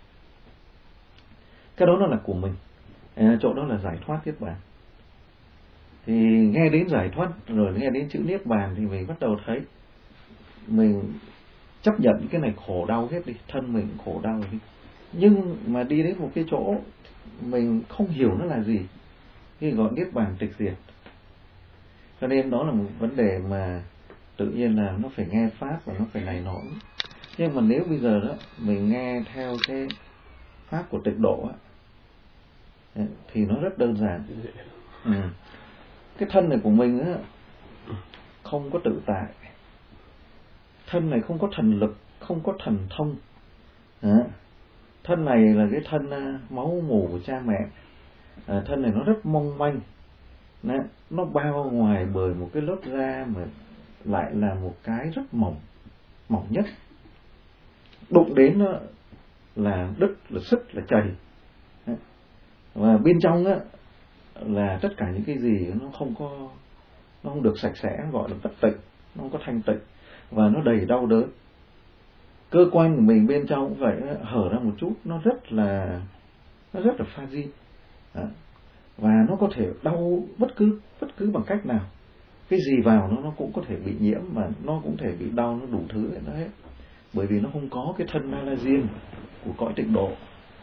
Cái đó nó là của mình. Chỗ đó là giải thoát Niết Bàn. Thì nghe đến giải thoát rồi nghe đến chữ Niết Bàn thì mình bắt đầu thấy mình chấp nhận cái này khổ đau hết đi, thân mình khổ đau đi. Nhưng mà đi đến một cái chỗ mình không hiểu nó là gì, thì gọi Niết Bàn tịch diệt. Cho nên đó là một vấn đề mà tự nhiên là nó phải nghe pháp và nó phải này nọ. Nhưng mà nếu bây giờ đó mình nghe theo cái pháp của tịnh độ á, thì nó rất đơn giản. Cái thân này của mình á không có tự tại, thân này không có thần lực, không có thần thông. Thân này là cái thân máu mủ của cha mẹ. Thân này nó rất mong manh, nó bao ngoài bởi một cái lớp da mà lại là một cái rất mỏng, mỏng nhất. Đụng đến nó là đứt, là sứt, là chảy. Và bên trong á là tất cả những cái gì nó không được sạch sẽ, gọi là bất tịnh, nó không có thanh tịnh, và nó đầy đau đớn. Cơ quan của mình bên trong cũng vậy, hở ra một chút nó rất là pha di, và nó có thể đau bất cứ bằng cách nào. Cái gì vào nó cũng có thể bị nhiễm, và nó cũng thể bị đau, nó đủ thứ nó hết. Bởi vì nó không có cái thân na la riêng của cõi tịnh độ.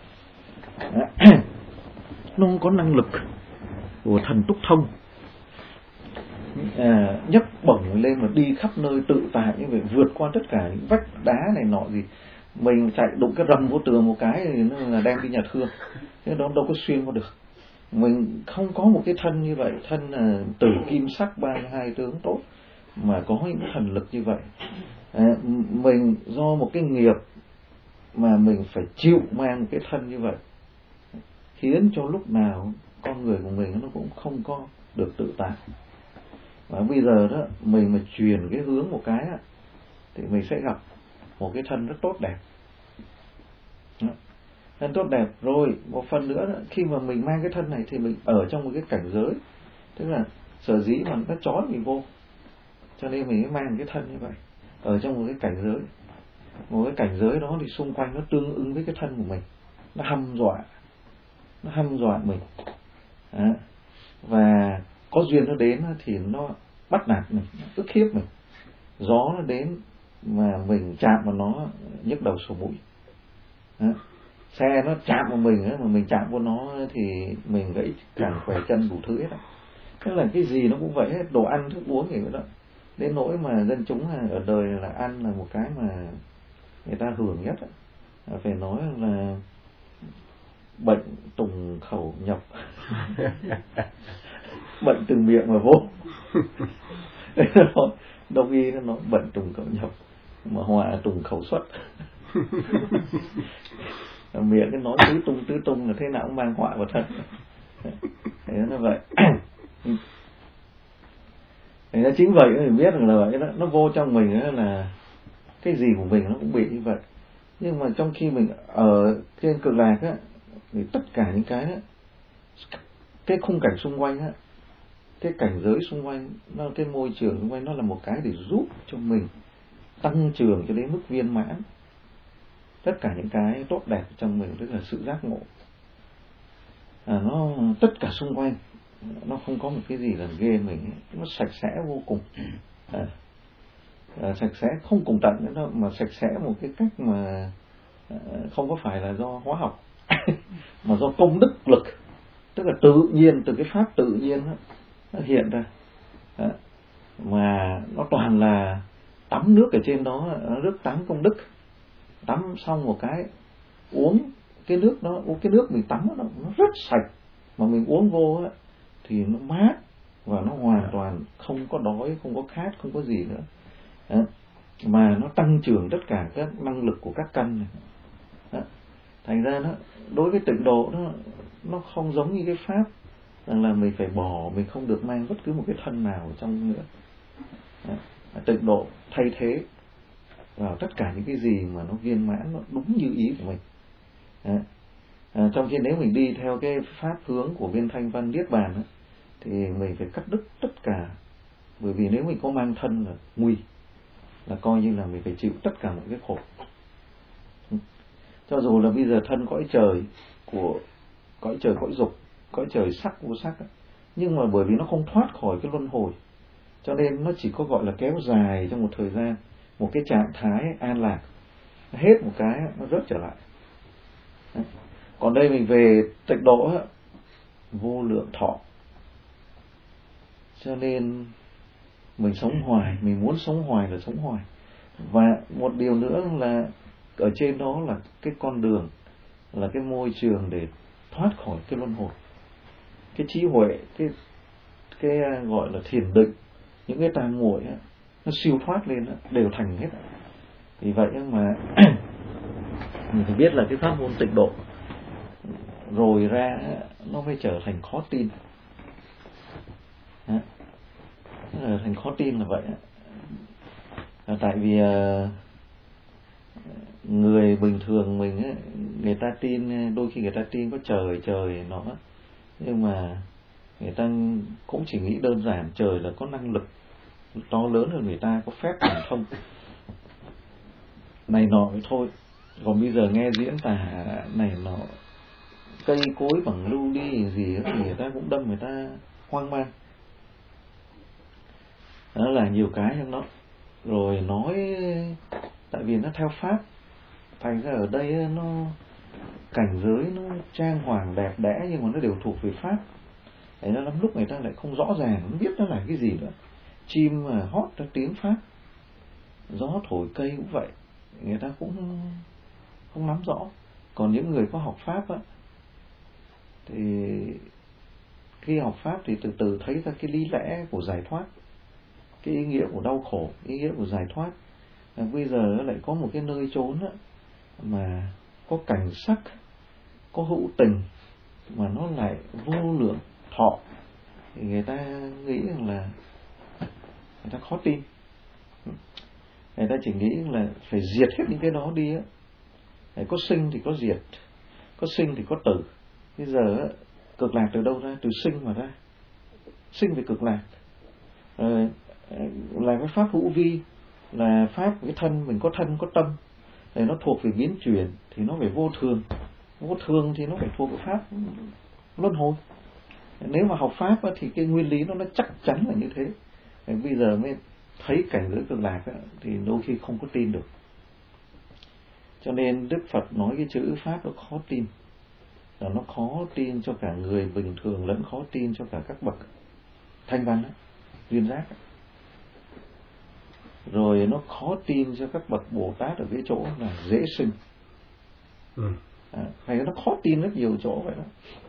Nó không có năng lực của thần túc thông, nhấc bổng lên mà đi khắp nơi tự tại như vậy, vượt qua tất cả những vách đá này nọ gì. Mình chạy đụng cái rầm vô tường một cái thì nó là đem đi nhà thương, thế đó đâu có xuyên qua được. Mình không có một cái thân như vậy, thân tử kim sắc 32 tướng tốt mà có những thần lực như vậy. Mình do một cái nghiệp mà mình phải chịu mang một cái thân như vậy, khiến cho lúc nào con người của mình nó cũng không có được tự tại. Và bây giờ đó mình mà truyền cái hướng một cái thì mình sẽ gặp một cái thân rất tốt đẹp. Thân tốt đẹp rồi, một phần nữa đó, khi mà mình mang cái thân này thì mình ở trong một cái cảnh giới, tức là sở dĩ mà nó trói mình vô, cho nên mình mới mang cái thân như vậy, ở trong một cái cảnh giới. Một cái cảnh giới đó thì xung quanh nó tương ứng với cái thân của mình, nó hăm dọa mình. Và có duyên nó đến thì nó bắt nạt mình, nó ức hiếp mình. Gió nó đến mà mình chạm vào nó nhức đầu sổ mũi. Xe nó chạm vào mình mà mình chạm vào nó thì mình gãy cẳng khỏe chân đủ thứ hết. Tức là cái gì nó cũng vậy hết, đồ ăn thức uống gì vậy đó. Đến nỗi mà dân chúng ở đời là ăn là một cái mà người ta hưởng nhất. Phải nói là bệnh tùng khẩu nhập. Bệnh từ miệng mà vô. Đông y nó nói bệnh tùng khẩu nhập, mà họa tùng khẩu xuất. Miệng cái nói tứ tung là thế nào cũng mang họa vào thân. Thế nó vậy. Thế nó chính vậy thì biết là vậy đó, nó vô trong mình là cái gì của mình nó cũng bị như vậy. Nhưng mà trong khi mình ở trên cực lạc thì tất cả những cái cái khung cảnh xung quanh cái cảnh giới xung quanh, nó cái môi trường xung quanh, nó là một cái để giúp cho mình tăng trưởng cho đến mức viên mãn. Tất cả những cái tốt đẹp trong mình, tức là sự giác ngộ, nó tất cả xung quanh nó không có một cái gì làm ghê mình, nó sạch sẽ vô cùng. Sạch sẽ không cùng tận nữa đâu, mà sạch sẽ một cái cách mà không có phải là do hóa học mà do công đức lực, tức là tự nhiên, từ cái pháp tự nhiên nó hiện ra. Mà nó toàn là tắm nước ở trên đó, nước tắm công đức. Tắm xong một cái uống cái nước đó, uống cái nước mình tắm nó rất sạch, mà mình uống vô thì nó mát và nó hoàn toàn không có đói, không có khát, không có gì nữa. Mà nó tăng trưởng tất cả các năng lực của các căn này. Thành ra đối với tịnh độ nó không giống như cái pháp rằng là mình phải bỏ, mình không được mang bất cứ một cái thân nào ở trong nữa. Tịnh độ thay thế vào tất cả những cái gì mà nó viên mãn, nó đúng như ý của mình. Trong khi nếu mình đi theo cái pháp hướng của bên Thanh Văn Niết Bàn thì mình phải cắt đứt tất cả Bởi vì nếu mình có mang thân là nguy, là coi như là mình phải chịu tất cả mọi cái khổ. Cho dù là bây giờ thân cõi trời của cõi trời cõi dục, cõi trời sắc vô sắc, nhưng mà bởi vì nó không thoát khỏi cái luân hồi, cho nên nó chỉ có gọi là kéo dài trong một thời gian, một cái trạng thái an lạc, hết một cái nó rớt trở lại. Còn đây mình về tịnh độ vô lượng thọ, cho nên mình sống hoài, mình muốn sống hoài là sống hoài. Và một điều nữa là ở trên đó là cái con đường, là cái môi trường để thoát khỏi cái luân hồi. Cái trí huệ, cái gọi là thiền định, những cái tàn muội nó siêu thoát lên đều thành hết. Vì vậy mà mình phải biết là cái pháp môn tịnh độ rồi ra nó mới trở thành khó tin. Thành khó tin là vậy. Tại vì người bình thường mình người ta tin, đôi khi người ta tin có trời nó, nhưng mà người ta cũng chỉ nghĩ đơn giản trời là có năng lực to lớn hơn người ta, có phép thần thông này nọ thôi. Còn bây giờ nghe diễn tả này nọ, cây cối bằng lưu ly gì thì người ta cũng đâm người ta hoang mang. Đó là nhiều cái trong đó. Rồi nói tại vì nó theo pháp, thành ra ở đây nó cảnh giới nó trang hoàng đẹp đẽ, nhưng mà nó đều thuộc về pháp. Đấy, nó lắm lúc người ta lại không rõ ràng, không biết nó là cái gì nữa. Chim mà hót ra tiếng pháp, gió thổi cây cũng vậy, người ta cũng không nắm rõ. Còn những người có học pháp thì khi học pháp thì từ từ thấy ra cái lý lẽ của giải thoát, cái ý nghĩa của đau khổ, ý nghĩa của giải thoát. Bây giờ lại có một cái nơi chốn mà có cảnh sắc, có hữu tình, mà nó lại vô lượng thọ, thì người ta nghĩ rằng là người ta khó tin. Người ta chỉ nghĩ là phải diệt hết những cái đó đi á. Có sinh thì có diệt, có sinh thì có tử. Bây giờ cực lạc từ đâu ra? Từ sinh mà ra. Sinh về cực lạc. Là cái pháp hữu vi, là pháp cái thân, mình có thân có tâm, thì nó thuộc về biến chuyển, thì nó phải vô thường. Vô thường thì nó phải thuộc về pháp luân hồi. Nếu mà học pháp thì cái nguyên lý nó chắc chắn là như thế. Bây giờ mới thấy cảnh giới cực lạc thì đôi khi không có tin được. Cho nên Đức Phật nói cái chữ pháp nó khó tin, là nó khó tin cho cả người bình thường, lẫn khó tin cho cả các bậc thanh văn duyên giác. Rồi nó khó tin cho các bậc Bồ Tát ở cái chỗ là dễ sinh. Hay nó khó tin rất nhiều chỗ vậy đó.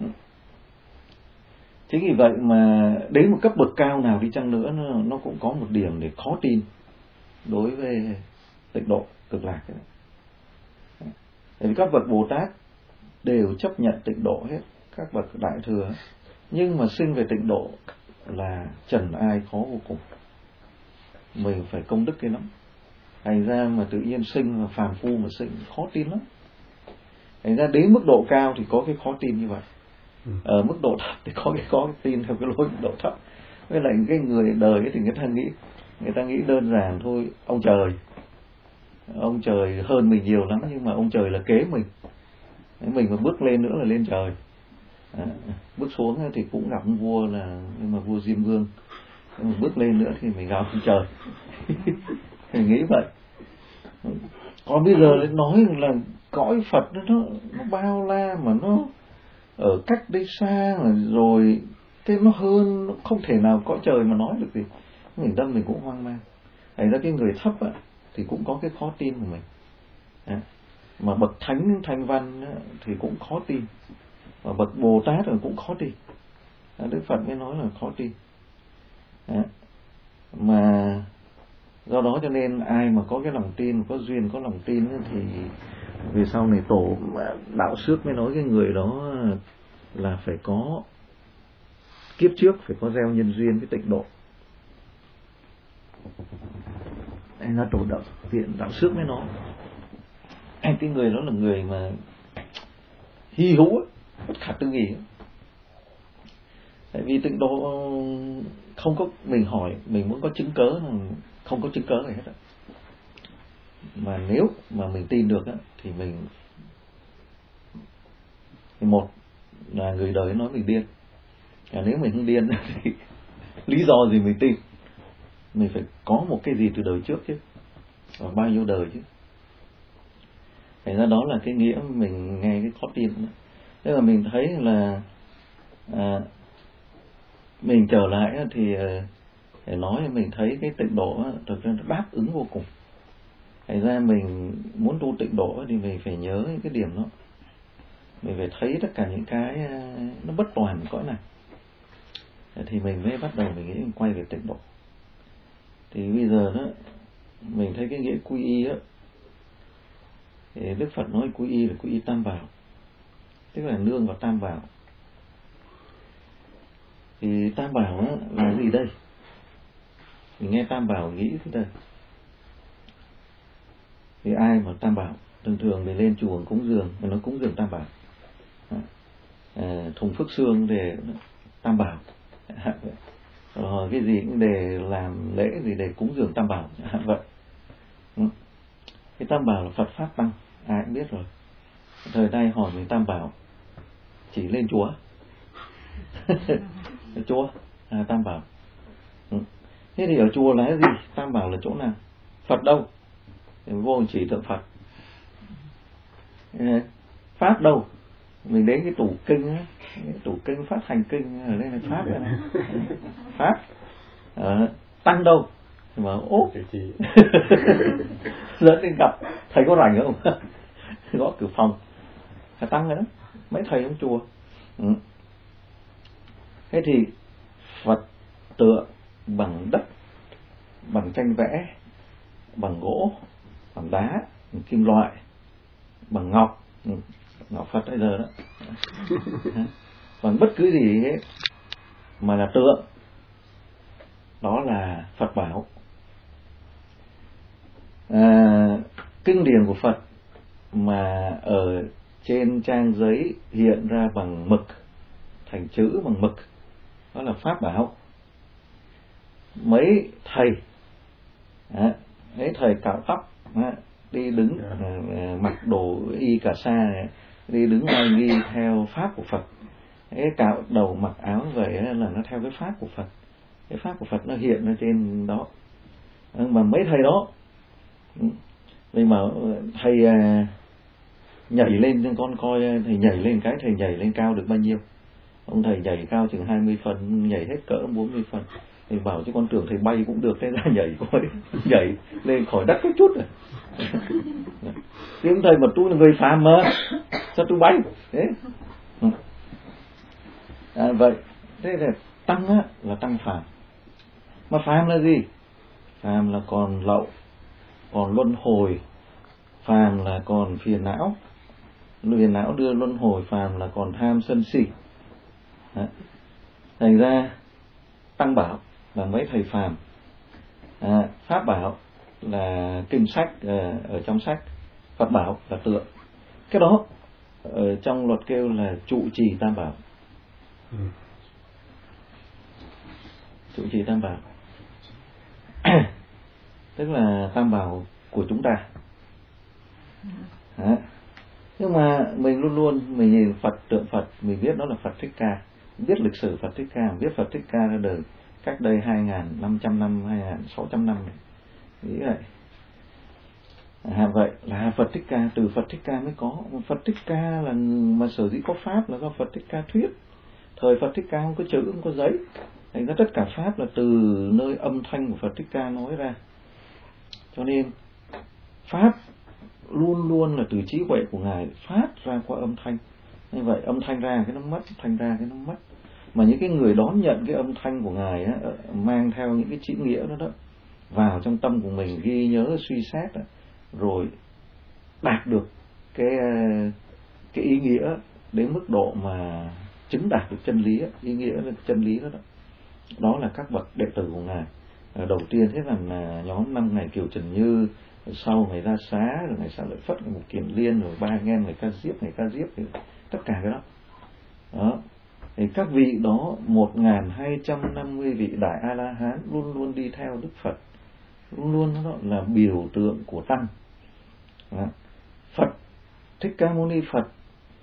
Chính vì vậy mà đến một cấp bậc cao nào đi chăng nữa, nó cũng có một điểm để khó tin đối với tịnh độ cực lạc. Tại vì các bậc Bồ Tát đều chấp nhận tịnh độ hết, các bậc Đại Thừa, nhưng mà sinh về tịnh độ là trần ai khó vô cùng. Mình phải công đức cái lắm. Thành ra mà tự nhiên sinh mà phàm phu mà sinh khó tin lắm. Thành ra đến mức độ cao thì có cái khó tin như vậy. Ở mức độ thấp thì có cái khó tin theo cái lối mức độ thấp. Với lại cái người đời ấy thì người ta nghĩ đơn giản thôi, ông trời hơn mình nhiều lắm, nhưng mà ông trời là kế mình. Mình mà bước lên nữa là lên trời. Bước xuống thì cũng gặp vua, là nhưng mà vua Diêm Vương. Nhưng mà bước lên nữa thì mình gặp ông trời. Mình nghĩ vậy. Còn bây giờ nói là cõi Phật nó bao la, mà nó ở cách đây xa, rồi thế nó hơn, nó không thể nào cõi trời mà nói được gì. Mình tâm mình cũng hoang mang. Thành ra cái người thấp thì cũng có cái khó tin của mình. Mà bậc thánh thanh văn thì cũng khó tin, và bậc Bồ Tát cũng khó tin. Đức Phật mới nói là khó tin. Mà do đó cho nên ai mà có cái lòng tin, có duyên, có lòng tin thì vì sau này tổ đạo xước mới nói cái người đó là phải có kiếp trước phải có gieo nhân duyên với tịnh độ. Anh là tổ đạo viện đạo xước mới nói cái người đó là người mà hy hữu, bất khả tư nghị. Tại vì tịnh độ không có, mình hỏi mình muốn có chứng cớ, không có chứng cớ gì hết á. Mà nếu mà mình tin được á thì một là người đời nói mình điên, nếu mình không điên thì lý do gì mình tin? Mình phải có một cái gì từ đời trước chứ, và bao nhiêu đời chứ. Thành ra đó là cái nghĩa mình nghe cái khó tin đó. Thế là mình thấy là mình trở lại thì để nói mình thấy cái tịnh độ thực ra nó đáp ứng vô cùng. Thành ra mình muốn tu tịnh độ thì mình phải nhớ những cái điểm đó, mình phải thấy tất cả những cái nó bất toàn cõi này, thì mình mới bắt đầu mình nghĩ mình quay về tịnh độ. Thì bây giờ đó mình thấy cái nghĩa quy y á, thì Đức Phật nói quy y là quy y tam bảo, tức là nương vào tam bảo. Thì tam bảo là gì đây? Mình nghe tam bảo nghĩ thế đây. Thì ai mà tam bảo, thường thường mình lên chùa cúng dường, mình nói cúng dường tam bảo, thùng phước xương để tam bảo, rồi cái gì cũng để làm lễ gì để cúng dường tam bảo vậy. Cái tam bảo là Phật pháp tăng, ai cũng biết rồi. Thời nay hỏi mình tam bảo chỉ lên chùa chùa tam bảo. Thế thì ở chùa là cái gì? Tam bảo là chỗ nào? Phật đâu? Thì vô chỉ tượng Phật. Pháp đâu? Mình đến cái tủ kinh á, cái tủ kinh phát hành kinh ở đây là pháp này. Pháp. Tăng đâu? Thì bảo ố dẫn đến gặp thầy có rảnh không? Gõ cửa phòng tăng rồi đó, mấy thầy trong chùa. Thế thì Phật tượng bằng đất, bằng tranh vẽ, bằng gỗ, bằng đá, bằng kim loại, bằng ngọc, ngọc Phật bây giờ đó, bằng bất cứ gì hết mà là tượng, đó là Phật bảo. Kinh điển của Phật mà ở trên trang giấy hiện ra bằng mực, thành chữ bằng mực, đó là pháp bảo. Mấy thầy cạo tóc đi đứng mặc đồ y cà sa này, đi đứng ngoài nghi theo pháp của Phật. Cái cạo đầu mặc áo vậy là nó theo cái pháp của Phật, cái pháp của Phật nó hiện ở trên đó. Mà mấy thầy đó mình bảo thầy nhảy lên cho con coi, thầy nhảy lên cái thầy nhảy lên cao được bao nhiêu? Ông thầy nhảy cao chừng 20 phần, nhảy hết cỡ 40 phần. Thì bảo chứ con tưởng thầy bay cũng được, thế ra nhảy coi, nhảy lên khỏi đất có chút rồi. Tiếng thầy mà tôi là người phàm mà, sao tôi bay? Thế. Vậy, thế là tăng á, là tăng phàm. Mà phàm là gì? Phàm là còn lậu, còn luân hồi. Phàm là còn phiền não, phiền não đưa luân hồi. Phàm là còn tham sân si. Thành ra tăng bảo là mấy thầy phàm, pháp bảo là kinh sách ở trong sách, Phật bảo là tượng. Cái đó ở trong luật kêu là trụ trì tam bảo. Trụ trì tam bảo tức là tam bảo của chúng ta. Nhưng mà mình luôn luôn mình nhìn Phật, tượng Phật, mình biết đó là Phật Thích Ca, biết lịch sử Phật Thích Ca, biết Phật Thích Ca ra đời cách đây 2.500 năm, 2.600 năm này. Nghĩ vậy. Vậy là Phật Thích Ca, từ Phật Thích Ca mới có. Phật Thích Ca là mà sở dĩ có pháp là do Phật Thích Ca thuyết. Thời Phật Thích Ca không có chữ, không có giấy, thành ra tất cả pháp là từ nơi âm thanh của Phật Thích Ca nói ra. Cho nên pháp luôn luôn là từ trí huệ của Ngài phát ra qua âm thanh. Như vậy âm thanh ra cái nó mất, thanh ra cái nó mất. Mà những cái người đón nhận cái âm thanh của Ngài á, mang theo những cái trí nghĩa đó vào trong tâm của mình, ghi nhớ suy xét rồi đạt được cái ý nghĩa đến mức độ mà chứng đạt được chân lý, ý nghĩa là chân lý đó. Đó là các bậc đệ tử của Ngài. Đầu tiên thế là nhóm 5 ngày Kiều Trần Như, sau ngày Ra Xá, rồi ngày Xá Lợi Phất, ngày Mục Kiền Liên, rồi 3 anh em ngày Ca Diếp, thì tất cả cái đó. Thì các vị đó 1250 vị Đại A-la-hán luôn luôn đi theo Đức Phật, luôn luôn đó là biểu tượng của Tăng. Phật Thích Ca Mâu Ni Phật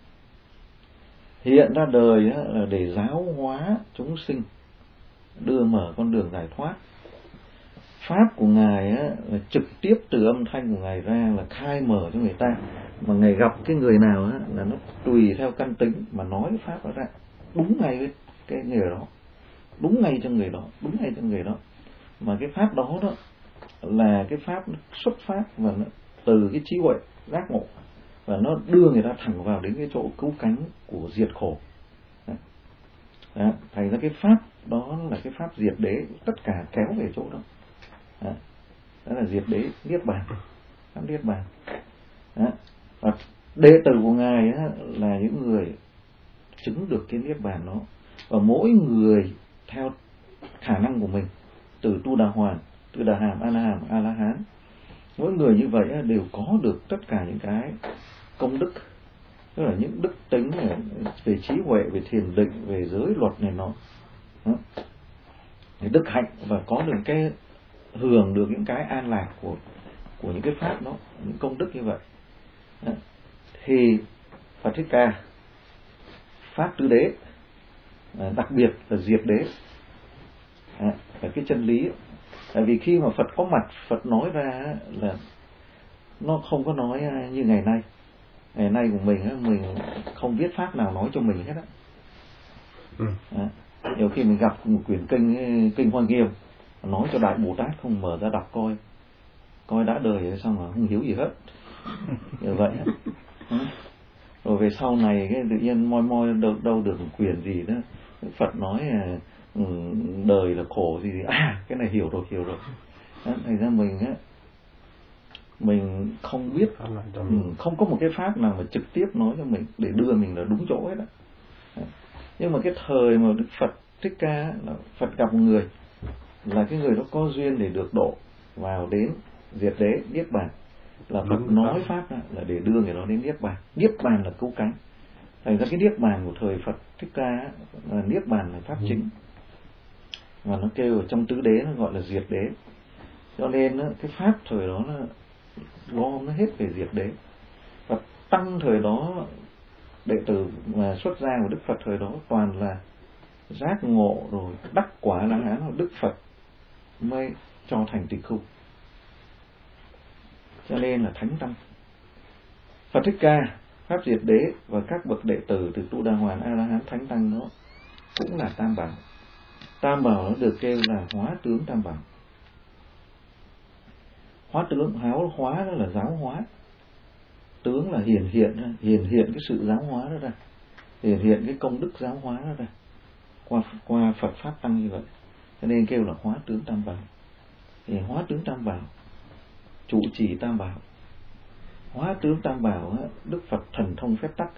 hiện ra đời là để giáo hóa chúng sinh, đưa mở con đường giải thoát. Pháp của Ngài là trực tiếp từ âm thanh của Ngài ra, là khai mở cho người ta. Mà Ngài gặp cái người nào là nó tùy theo căn tính mà nói cái Pháp đó ra, đúng ngay với cái người đó, đúng ngay cho người đó, đúng ngay cho người đó. Mà cái Pháp đó là cái Pháp xuất phát và nó từ cái trí huệ giác ngộ, và nó đưa người ta thẳng vào đến cái chỗ cứu cánh của diệt khổ. Đó. Thành ra cái Pháp đó là cái Pháp diệt đế, tất cả kéo về chỗ đó. Đó là diệt đế niết bàn, Pháp niết bàn. Và đệ tử của Ngài là những người chứng được cái niết bàn đó, và mỗi người theo khả năng của mình, từ Tu Đà Hoàn, từ Đà Hàm, A La Hàm, A La Hán, mỗi người như vậy đều có được tất cả những cái công đức, tức là những đức tính về trí huệ, về thiền định, về giới luật này nọ, đức hạnh, và có được cái hưởng được những cái an lạc của những cái pháp đó, những công đức như vậy. Thì Phật Thích Ca Pháp tứ đế, đặc biệt là diệt đế, là cái chân lý. Tại vì khi mà Phật có mặt, Phật nói ra là nó không có nói như ngày nay. Ngày nay của mình không biết pháp nào nói cho mình hết á. Nhiều khi mình gặp một quyển kinh Hoa Nghiêm nói cho Đại Bồ Tát không, mở ra đọc coi đã đời xong mà không hiểu gì hết. Như vậy rồi về sau này cái tự nhiên moi đâu được một quyển gì đó Phật nói đời là khổ gì, cái này hiểu rồi. Thành ra mình không biết, không có một cái pháp nào mà trực tiếp nói cho mình để đưa mình là đúng chỗ hết đó. Nhưng mà cái thời mà Đức Phật Thích Ca là Phật gặp một người, là cái người đó có duyên để được độ vào đến diệt đế niết bàn, là Phật nói pháp là để đưa người đó đến niết bàn. Niết bàn là cứu cánh. Thành ra cái niết bàn của thời Phật Thích Ca là niết bàn là pháp chính, mà nó kêu ở trong tứ đế nó gọi là diệt đế. Cho nên cái pháp thời đó là gom nó hết về diệt đế. Và tăng thời đó, đệ tử mà xuất gia của Đức Phật thời đó toàn là giác ngộ rồi đắc quả La Hán, rồi Đức Phật mới cho thành tịch khu. Cho nên là thánh tăng. Phật Thích Ca Pháp diệt đế và các bậc đệ tử từ Tu Đà Hoàn, A La Hán, thánh tăng đó cũng là tam bảo. Tam bảo nó được kêu là hóa tướng tam bảo. Hóa tướng, hóa đó là giáo hóa. Tướng là hiển hiện cái sự giáo hóa đó ra, hiển hiện cái công đức giáo hóa đó ra qua Phật pháp tăng như vậy. Cho nên kêu là hóa tướng tam bảo. Thì hóa tướng tam bảo trụ trì tam bảo. Hóa tướng tam bảo Đức Phật thần thông phép tắc.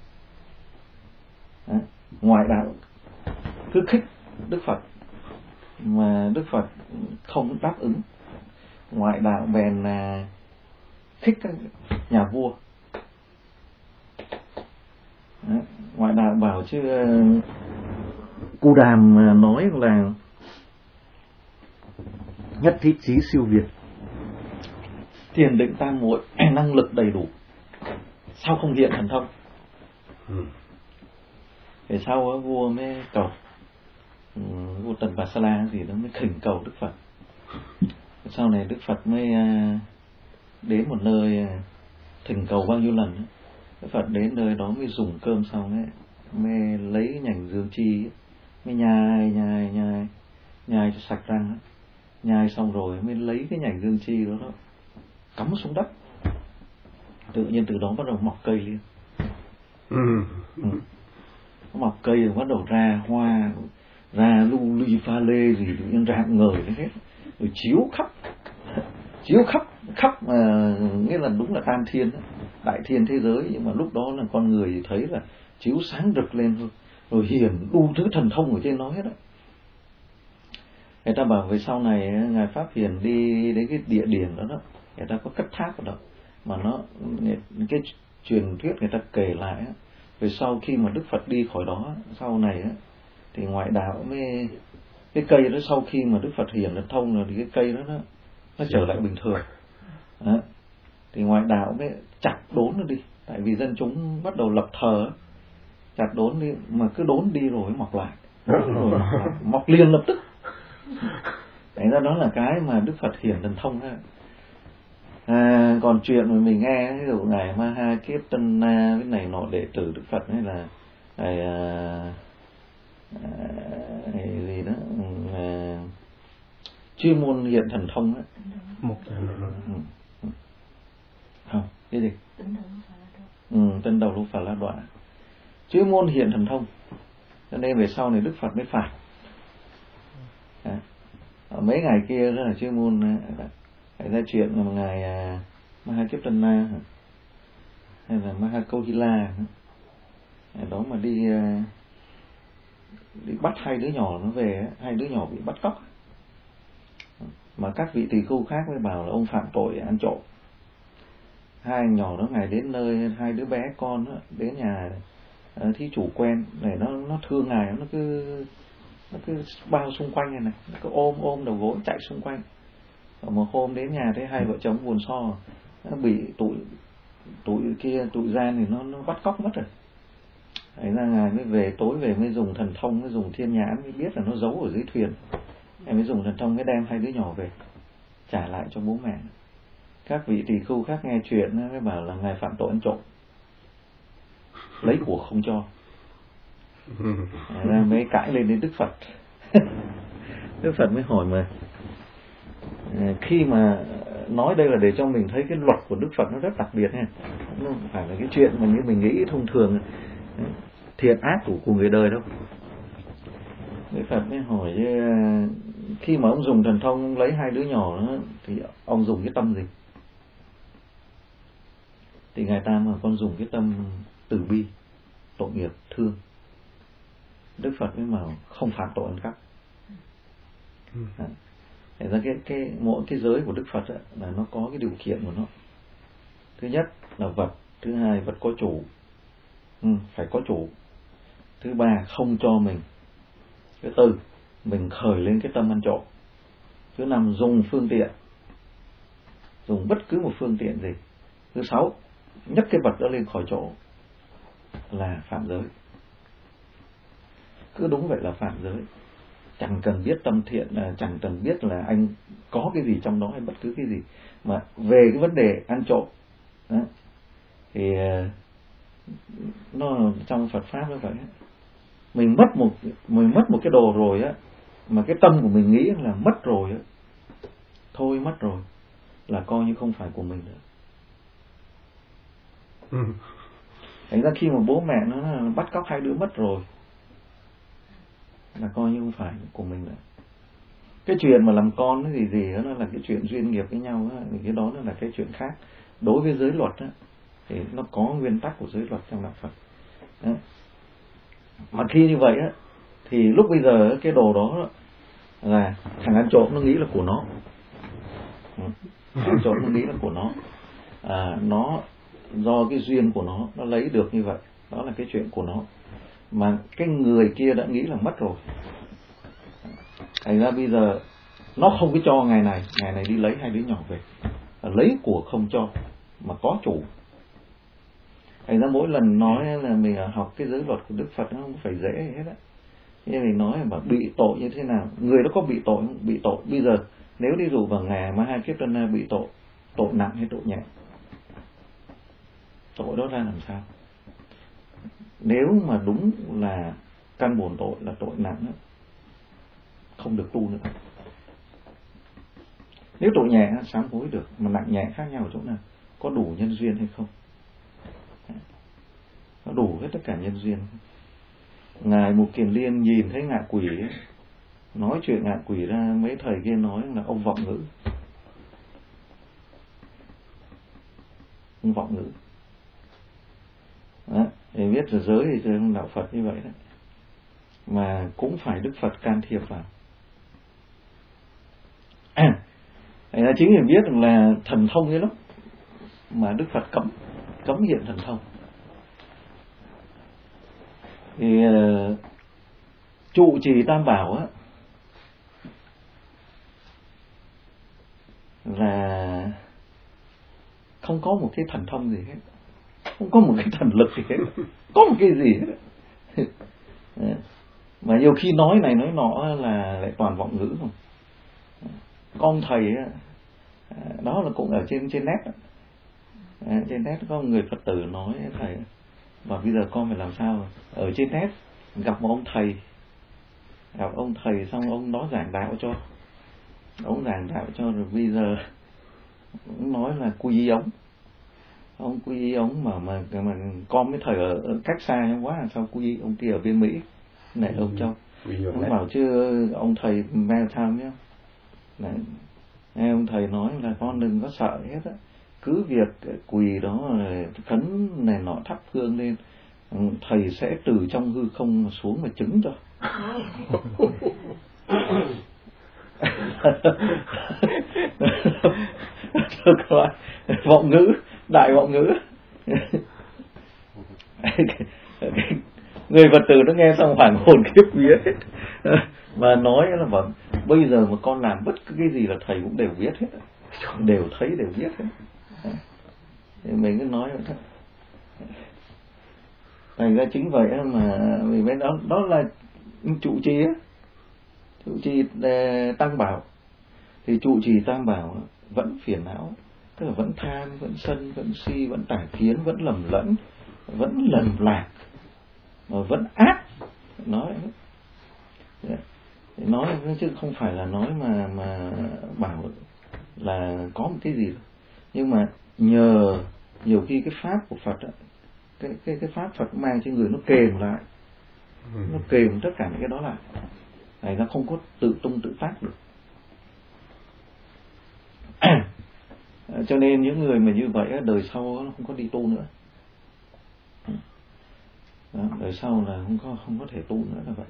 Ngoại đạo cứ khích Đức Phật mà Đức Phật không đáp ứng, ngoại đạo bèn khích các nhà vua. Ngoại đạo bảo chứ Cu Đàm nói là nhất thiết chí siêu việt, thiền định tam muội, năng lực đầy đủ, sao không hiện thần thông? Về sau vua mới cầu, vua Tần Bà Sa La gì đó mới khỉnh cầu Đức Phật. Sau này Đức Phật mới đến một nơi thỉnh cầu bao nhiêu lần, Đức Phật đến nơi đó mới dùng cơm xong ấy, mới lấy nhành dương chi, mới nhai cho sạch răng, nhai xong rồi mới lấy cái nhành dương chi đó cắm xuống đất, tự nhiên từ đó bắt đầu mọc cây lên. Nó mọc cây rồi bắt đầu ra hoa, ra lu ly pha lê gì tự nhiên rạng ngời lên hết, rồi chiếu khắp mà nghĩa là đúng là tam thiên, đại thiên thế giới. Nhưng mà lúc đó là con người thì thấy là chiếu sáng rực lên thôi, rồi hiển đủ thứ thần thông ở trên nó hết á. Người ta bảo về sau này ngài Pháp Hiền đi đến cái địa điểm đó, người ta có cất tháp ở đó, mà nó cái truyền thuyết người ta kể lại Về sau khi mà Đức Phật đi khỏi đó, sau này á, thì ngoại đạo mới, cái cây đó sau khi mà Đức Phật hiển thần thông rồi thì cái cây đó nó trở lại bình thường. Đó. Thì ngoại đạo mới chặt đốn nó đi, tại vì dân chúng bắt đầu lập thờ, chặt đốn đi, mà cứ đốn đi rồi mọc lại, mọc liền lập tức. Đấy ra đó là cái mà Đức Phật hiển thần thông đó. Còn chuyện mà mình nghe ví dụ ngài Maha Kiếp Tân Na cái này nọ đệ tử Đức Phật hay là gì đó chuyên môn hiện thần thông á. Không, cái gì? Tân đầu lúc Phật La Đọa. Chuyên môn hiện thần thông. Cho nên về sau này Đức Phật mới phạt. Mấy ngày kia rất là chuyên môn phải ra chuyện mà ngài Maha Kiếp Tân Na hay là Maha Kohila đó mà đi bắt hai đứa nhỏ nó về, hai đứa nhỏ bị bắt cóc, mà các vị tỳ khưu khác mới bảo là ông phạm tội ăn trộm. Hai anh nhỏ đó ngày đến nơi, hai đứa bé con đó, đến nhà thí chủ quen để nó thương ngài, nó cứ bao xung quanh này, nó cứ ôm đầu gối chạy xung quanh. Và một hôm đến nhà thấy hai vợ chồng buồn so, nó bị tụi gian thì nó bắt cóc mất rồi. Đấy là ngài mới về, tối về mới dùng thần thông, mới dùng thiên nhãn mới biết là nó giấu ở dưới thuyền. Ngài mới dùng thần thông mới đem hai đứa nhỏ về trả lại cho bố mẹ. Các vị tỳ khưu khác nghe chuyện mới bảo là ngài phạm tội ăn trộm, lấy của không cho. Đấy, mới cãi lên đến Đức Phật. Đức Phật mới hỏi mà khi mà nói đây là để cho mình thấy cái luật của Đức Phật nó rất đặc biệt nha, nó không phải là cái chuyện mà như mình nghĩ thông thường thiện ác của người đời đâu. Đức Phật mới hỏi khi mà ông dùng thần thông, ông lấy hai đứa nhỏ đó, thì ông dùng cái tâm gì? Thì ngài ta mà con dùng cái tâm từ bi, tội nghiệp, thương. Đức Phật mới bảo không phạm tội ăn cắp. Thế ra mỗi cái giới của Đức Phật ấy, là nó có cái điều kiện của nó. Thứ nhất là vật, thứ hai vật có chủ, phải có chủ. Thứ ba không cho mình. Thứ tư mình khởi lên cái tâm ăn trộm. Thứ năm dùng phương tiện, dùng bất cứ một phương tiện gì. Thứ sáu nhấc cái vật đó lên khỏi chỗ là phạm giới. Cứ đúng vậy là phạm giới. Chẳng cần biết tâm thiện, chẳng cần biết là anh có cái gì trong đó hay bất cứ cái gì, mà về cái vấn đề ăn trộm đó, thì nó trong Phật pháp nó vậy. Mình mất một cái đồ rồi á, mà cái tâm của mình nghĩ là mất rồi á, thôi mất rồi là coi như không phải của mình nữa. Thành ra khi mà bố mẹ nó bắt cóc hai đứa mất rồi là coi như không phải của mình nữa. Cái chuyện mà làm con cái gì đó, nó là cái chuyện duyên nghiệp với nhau đó, thì cái đó nó là cái chuyện khác. Đối với giới luật đó, thì nó có nguyên tắc của giới luật trong đạo Phật đó. Mà khi như vậy á, thì lúc bây giờ cái đồ đó là thằng ăn trộm nó nghĩ là của nó, ăn trộm nó nghĩ là của nó, nó do cái duyên của nó lấy được như vậy, đó là cái chuyện của nó, mà cái người kia đã nghĩ là mất rồi. Thành ra bây giờ nó không có cho ngày này đi lấy hai đứa nhỏ về, lấy của không cho mà có chủ. Thành ra mỗi lần nói là mình học cái giới luật của Đức Phật nó không phải dễ hết á. Nhưng mình nói mà bị tội như thế nào, người đó có bị tội không? Bị tội. Bây giờ nếu đi dụ vào ngày Maha Kiếp Tân Na bị tội nặng hay tội nhẹ? Tội đó ra làm sao? Nếu mà đúng là căn bổn tội là tội nặng đó, không được tu nữa. Nếu tội nhẹ sám hối được, mà nặng nhẹ khác nhau ở chỗ nào? Có đủ nhân duyên hay không? Nó đủ hết tất cả nhân duyên. Ngài Mục Kiền Liên nhìn thấy ngạ quỷ ấy, nói chuyện ngạ quỷ ra, mấy thầy kia nói là ông vọng ngữ. Ông vọng ngữ. Đó, để biết là giới thì trong đạo Phật như vậy đó. Mà cũng phải Đức Phật can thiệp vào. Chính vì biết rằng là thần thông ấy lắm mà Đức Phật cấm hiện thần thông. Thì trụ trì Tam Bảo á là không có một cái thần thông gì hết, không có một cái thần lực gì hết, có một cái gì hết. Mà nhiều khi nói này nói nọ là lại toàn vọng ngữ không. Con thầy đó là cũng ở trên net. Trên net có người Phật tử nói thầy, và bây giờ con phải làm sao? Ở trên net gặp một ông thầy, xong ông đó giảng đạo cho, rồi bây giờ ông nói là quy y ông quy y ông mà con với thầy ở cách xa quá, sao quy y ông kia ở bên Mỹ này ông Châu. Ông bảo chứ ông thầy mail time nhá. Này, nghe ông thầy nói là con đừng có sợ hết á, cứ việc quỳ đó khấn này nọ thắp hương lên, thầy sẽ từ trong hư không xuống mà chứng cho. Vọng ngữ, đại vọng ngữ. Người Phật tử nó nghe xong hoảng hồn khiếp vía. Mà nói là bảo, bây giờ mà con làm bất cứ cái gì là thầy cũng đều biết hết, đều thấy đều biết hết. Thì mình cứ nói vậy thôi. Thành ra chính vậy mà mình biết đó là trụ trì á, trụ trì Tam Bảo. Thì trụ trì Tam Bảo vẫn phiền não, tức là vẫn tham, vẫn sân, vẫn si, vẫn tà kiến, vẫn lầm lẫn, vẫn lầm lạc, mà vẫn ác. Nói chứ không phải là nói mà bảo là có một cái gì. Nhưng mà nhờ nhiều khi cái pháp của Phật á, cái pháp Phật mang trên người nó kềm lại, nó kềm tất cả những cái đó lại, này nó không có tự tung tự tác được. Cho nên những người mà như vậy đời sau nó không có đi tu nữa. Đó, đời sau là không có thể tu nữa là vậy.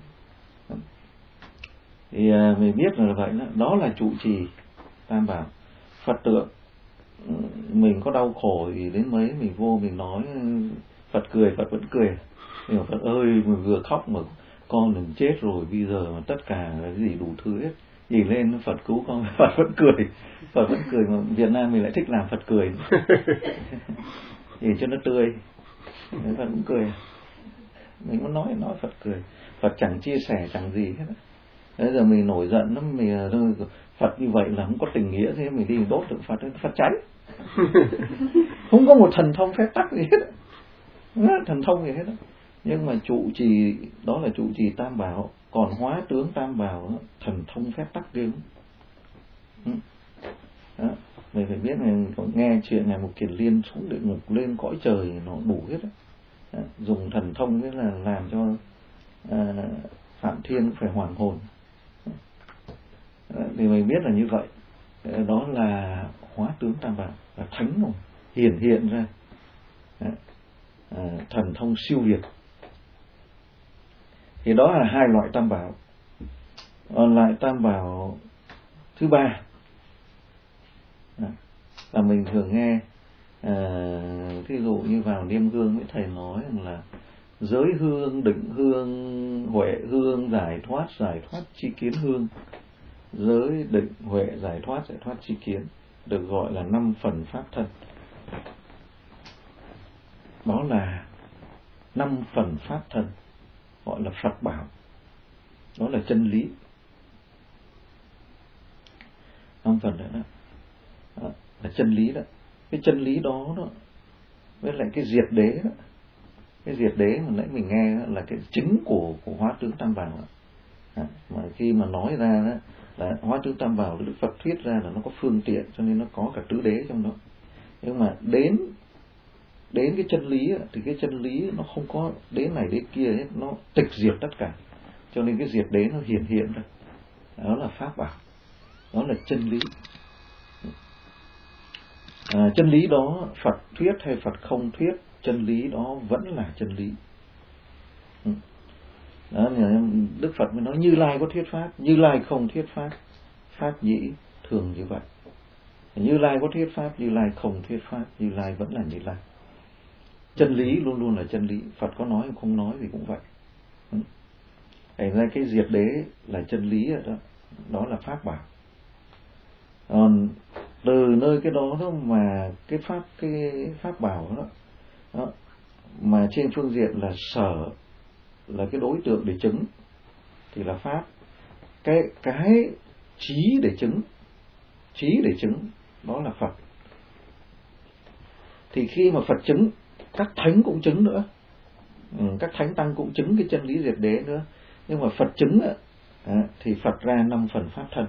Thì mình biết là vậy đó là trụ trì Tam Bảo. Phật tượng mình có đau khổ thì đến mấy mình vô mình nói Phật cười, Phật vẫn cười. Nhưng mà Phật ơi, mình vừa khóc mà con đừng chết rồi, bây giờ mà tất cả cái gì đủ thứ hết, nhìn lên Phật cứu con, Phật vẫn cười. Phật vẫn cười, mà Việt Nam mình lại thích làm Phật cười. Nhìn cho nó tươi, Phật cũng cười. Mình muốn nói Phật cười. Phật chẳng chia sẻ chẳng gì hết. Bây giờ mình nổi giận lắm, mình Phật như vậy là không có tình nghĩa, thế mình đi đốt tượng Phật cháy. Không có một thần thông phép tắc gì hết, thần thông gì hết. Nhưng mà trụ trì đó là trụ trì Tam Bảo. Còn hóa tướng Tam Bảo thần thông phép tắc ghê. Mình phải biết, mình có nghe chuyện này một Kiền Liên xuống địa ngục lên cõi trời nó đủ hết. Dùng thần thông thế là làm cho Phạm Thiên phải hoàng hồn. Thì mình biết là như vậy. Đó là hóa tướng Tam Bảo, là thánh rồi, hiện ra thần thông siêu việt. Thì đó là hai loại Tam Bảo. Còn lại Tam Bảo thứ ba là mình thường nghe, thí dụ như vào Niêm Hương với thầy nói là giới hương, định hương, huệ hương, giải thoát chi kiến hương. Giới, định, huệ, giải thoát chi kiến, được gọi là 5 phần pháp thân. Đó là 5 phần pháp thân, gọi là Phật bảo. Đó là chân lý. 5 phần đó là chân lý đó. Cái chân lý đó với lại cái diệt đế đó. Cái diệt đế mà nãy mình nghe đó, là cái chính của hóa tướng Tam Bảo. Mà khi mà nói ra đó là hóa tướng Tam Bảo, Đức Phật thuyết ra là nó có phương tiện, cho nên nó có cả tứ đế trong đó. Nhưng mà đến cái chân lý thì cái chân lý nó không có đế này đế kia hết, nó tịch diệt tất cả. Cho nên cái diệt đế nó hiện ra. Đó là pháp bảo, đó là chân lý. Chân lý đó Phật thuyết hay Phật không thuyết, chân lý đó vẫn là chân lý. Đó, Đức Phật mới nói Như Lai có thuyết pháp, Như Lai không thuyết pháp, pháp nhĩ thường như vậy. Như Lai có thuyết pháp, Như Lai không thuyết pháp, Như Lai vẫn là Như Lai. Chân lý luôn luôn là chân lý. Phật có nói không nói thì cũng vậy. Thành ra cái diệt đế là chân lý ở đó, đó là pháp bảo. Còn từ nơi cái đó mà cái pháp bảo đó, mà trên phương diện là sở, là cái đối tượng để chứng thì là pháp. Cái trí để chứng đó là Phật. Thì khi mà Phật chứng, các thánh cũng chứng nữa, các thánh tăng cũng chứng cái chân lý diệt đế nữa. Nhưng mà Phật chứng thì Phật ra 5 phần pháp thân.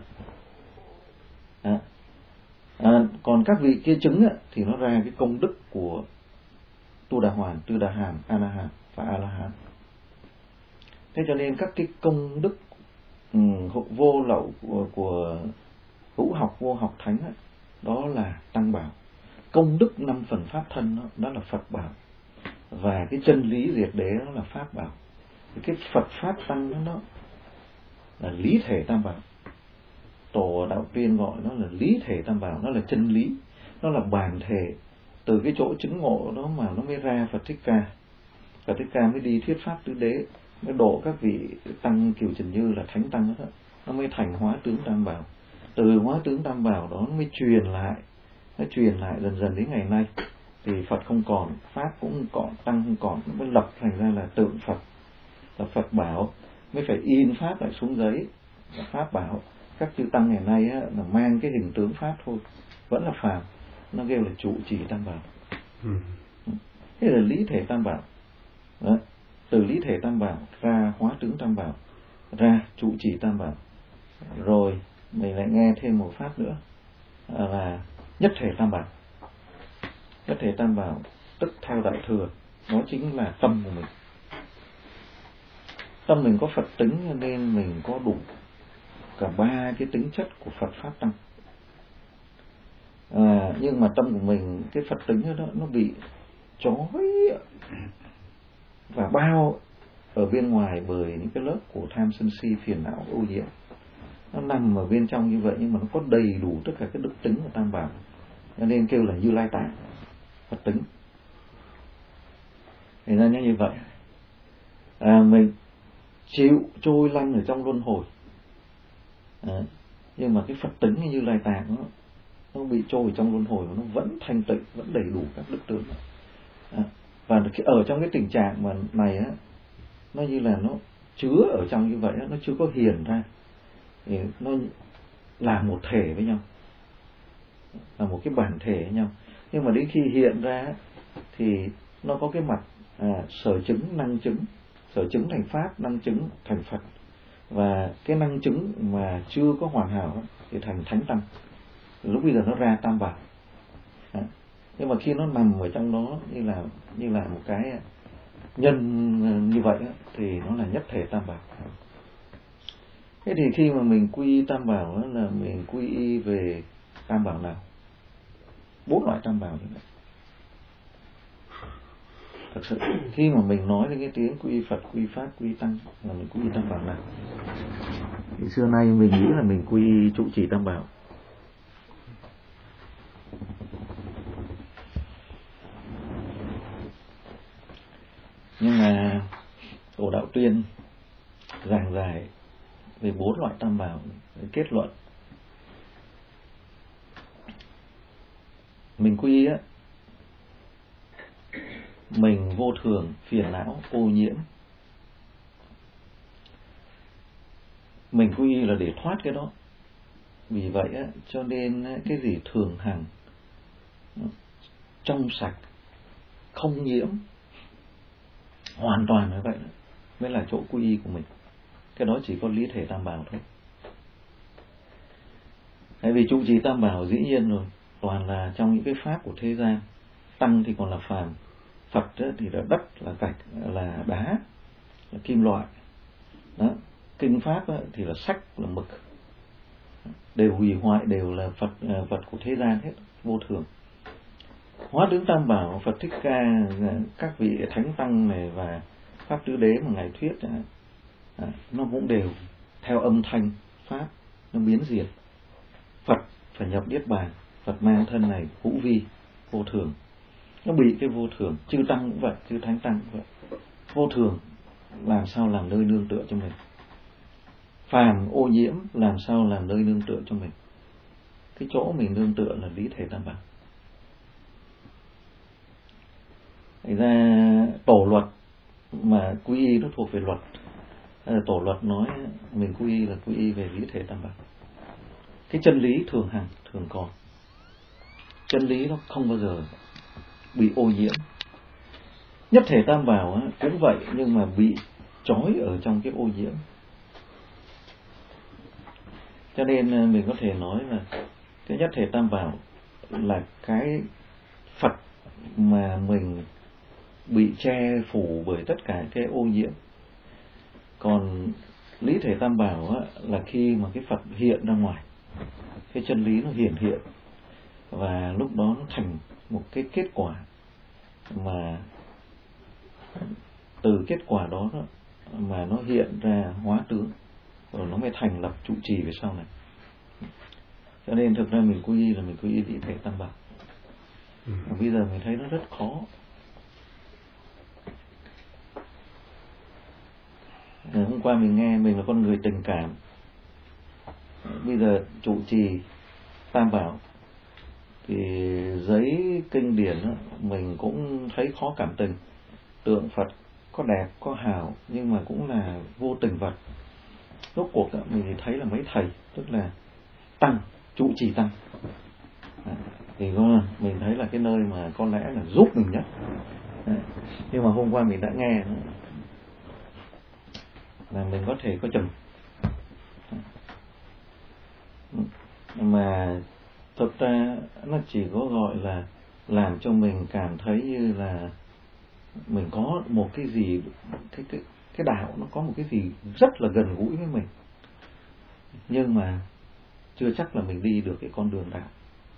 Còn các vị kia chứng thì nó ra cái công đức của Tu Đà Hoàn, Tư Đà Hàm, A La Hàm và A La Hán. Thế cho nên các cái công đức vô lậu của hữu học, vô học, thánh đó là tăng bảo. Công đức 5 phần pháp thân đó là Phật bảo, và cái chân lý diệt đế đó là pháp bảo. Cái Phật pháp tăng đó là lý thể tam bảo. Tổ Đạo Tuyên gọi nó là lý thể tam bảo, nó là chân lý, nó là bản thể. Từ cái chỗ chứng ngộ đó mà nó mới ra Phật Thích Ca. Phật Thích Ca mới đi thuyết pháp tứ đế, mới độ các vị tăng Kiều Trần Như là thánh tăng đó, nó mới thành hóa tướng tam bảo. Từ hóa tướng tam bảo đó nó mới truyền lại, nó truyền lại dần dần đến ngày nay. Thì Phật không còn, pháp cũng không còn, tăng không còn, nó mới lập thành ra là tượng Phật, là Phật bảo. Mới phải in pháp lại xuống giấy là pháp bảo. Các chư tăng ngày nay là mang cái hình tướng pháp thôi, vẫn là phàm. Nó kêu là trụ trì tam bảo. Thế là lý thể tam bảo đó. Từ lý thể tam bảo ra hóa tướng tam bảo, ra trụ trì tam bảo. Rồi mình lại nghe thêm một pháp nữa là nhất thể tam bảo. Nhất thể tam bảo tức theo Đại Thừa, nó chính là tâm của mình. Tâm mình có Phật tính nên mình có đủ cả 3 cái tính chất của Phật pháp tăng. Nhưng mà tâm của mình, cái Phật tính đó nó bị trói và bao ở bên ngoài bởi những cái lớp của tham sân si phiền não ô nhiễm. Nó nằm ở bên trong như vậy, nhưng mà nó có đầy đủ tất cả cái đức tính của tam bảo, cho nên kêu là Như Lai Tạng Phật tính. Thì ra như vậy mình chịu trôi lăn ở trong luân hồi, nhưng mà cái Phật tính Như Lai Tạng nó bị trôi ở trong luân hồi mà nó vẫn thanh tịnh, vẫn đầy đủ các đức tướng. Và ở trong cái tình trạng mà này nó như là nó chứa ở trong như vậy, nó chưa có hiển ra, thì nó là một thể với nhau, là một cái bản thể với nhau. Nhưng mà đến khi hiện ra thì nó có cái mặt sở chứng, năng chứng. Sở chứng thành pháp, năng chứng thành Phật. Và cái năng chứng mà chưa có hoàn hảo thì thành thánh tăng. Lúc bây giờ nó ra tam bảo. Nhưng mà khi nó nằm ở trong đó như là một cái nhân như vậy thì nó là nhất thể tam bảo. Thế thì khi mà mình quy tam bảo là mình quy y về tam bảo nào? 4 loại tam bảo như vậy. Thật sự khi mà mình nói đến cái tiếng quy Phật, quy Pháp, quy Tăng là mình quy tam bảo nào? Thì xưa nay mình nghĩ là mình quy trụ trì tam bảo. Nhưng mà Tổ Đạo Tuyên giảng giải về 4 loại tam bảo, kết luận mình quy mình vô thường, phiền não, ô nhiễm. Mình quy là để thoát cái đó. Vì vậy cho nên cái gì thường hằng, trong sạch, không nhiễm, hoàn toàn như vậy mới là chỗ quy y của mình. Cái đó chỉ có lý thể tam bảo thôi. Tại vì trụ trì tam bảo dĩ nhiên rồi, toàn là trong những cái pháp của thế gian. Tăng thì còn là phàm, Phật thì là đất, là gạch, là đá, là kim loại đó. Kinh pháp thì là sách, là mực, đều hủy hoại, đều là vật của thế gian hết, vô thường. Hóa tướng tam bảo, Phật Thích Ca, các vị thánh tăng này và pháp tứ đế mà ngài thuyết nó cũng đều theo âm thanh pháp, nó biến diệt. Phật phải nhập niết bàn, Phật mang thân này hữu vi, vô thường, nó bị cái vô thường. Chư tăng cũng vậy, chư thánh tăng cũng vậy, vô thường làm sao làm nơi nương tựa cho mình. Phàm ô nhiễm làm sao làm nơi nương tựa cho mình. Cái chỗ mình nương tựa là lý thể tam bảo. Thành ra tổ luật mà quy y nó thuộc về luật. Tổ luật nói mình quy y là quy y về lý thể tam bảo. Cái chân lý thường hằng, thường còn. Chân lý nó không bao giờ bị ô nhiễm. Nhất thể tam bảo cũng vậy, nhưng mà bị trói ở trong cái ô nhiễm. Cho nên mình có thể nói là cái nhất thể tam bảo là cái Phật mà mình bị che phủ bởi tất cả cái ô nhiễm. Còn lý thể tam bảo là khi mà cái Phật hiện ra ngoài, cái chân lý nó hiển hiện, và lúc đó nó thành một cái kết quả mà từ kết quả đó mà nó hiện ra hóa tướng, rồi nó mới thành lập trụ trì về sau này. Cho nên thực ra mình quy y là mình quy y lý thể tam bảo. Bây giờ mình thấy nó rất khó. Hôm qua mình nghe mình là con người tình cảm. Bây giờ trụ trì tam bảo thì giấy kinh điển mình cũng thấy khó cảm tình. Tượng Phật có đẹp, có hào, nhưng mà cũng là vô tình vật. Rốt cuộc mình thì thấy là mấy thầy, tức là tăng, trụ trì tăng, thì mình thấy là cái nơi mà có lẽ là giúp mình nhất. Nhưng mà hôm qua mình đã nghe là mình có thể có chừng, mà thực ra nó chỉ có gọi là làm cho mình cảm thấy như là mình có một cái gì, cái đạo nó có một cái gì rất là gần gũi với mình, nhưng mà chưa chắc là mình đi được cái con đường đạo,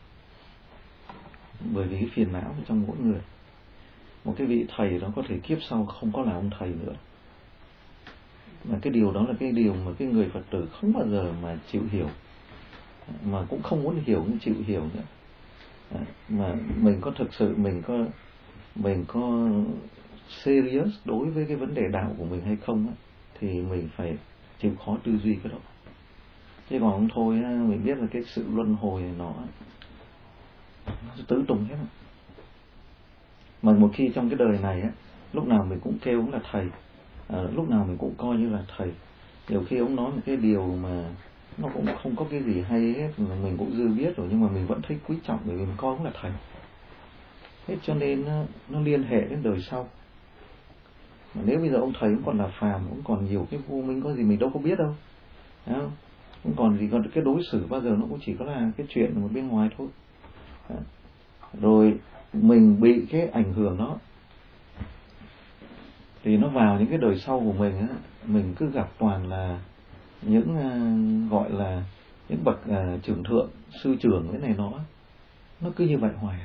bởi vì cái phiền não trong mỗi người. Một cái vị thầy đó có thể kiếp sau không có là ông thầy nữa, mà cái điều đó là cái điều mà cái người Phật tử không bao giờ mà chịu hiểu, mà cũng không muốn hiểu, cũng chịu hiểu nữa. Mà mình có thực sự mình có serious đối với cái vấn đề đạo của mình hay không thì mình phải chịu khó tư duy cái đó. Chứ còn không thôi mình biết là cái sự luân hồi này nó tứ tung hết. Mà một khi trong cái đời này lúc nào mình cũng kêu ông là thầy, lúc nào mình cũng coi như là thầy. Nhiều khi ông nói một cái điều mà nó cũng không có cái gì hay hết, mà mình cũng dư biết rồi, nhưng mà mình vẫn thấy quý trọng bởi vì mình coi ông là thầy. Thế cho nên nó liên hệ đến đời sau. Mà nếu bây giờ ông thầy cũng còn là phàm, cũng còn nhiều cái vô minh có gì mình đâu có biết đâu, thấy không? Cũng còn gì, còn cái đối xử bao giờ nó cũng chỉ có là cái chuyện ở bên ngoài thôi. Rồi mình bị cái ảnh hưởng đó thì nó vào những cái đời sau của mình mình cứ gặp toàn là những gọi là những bậc trưởng thượng, sư trưởng cái này nó cứ như vậy hoài.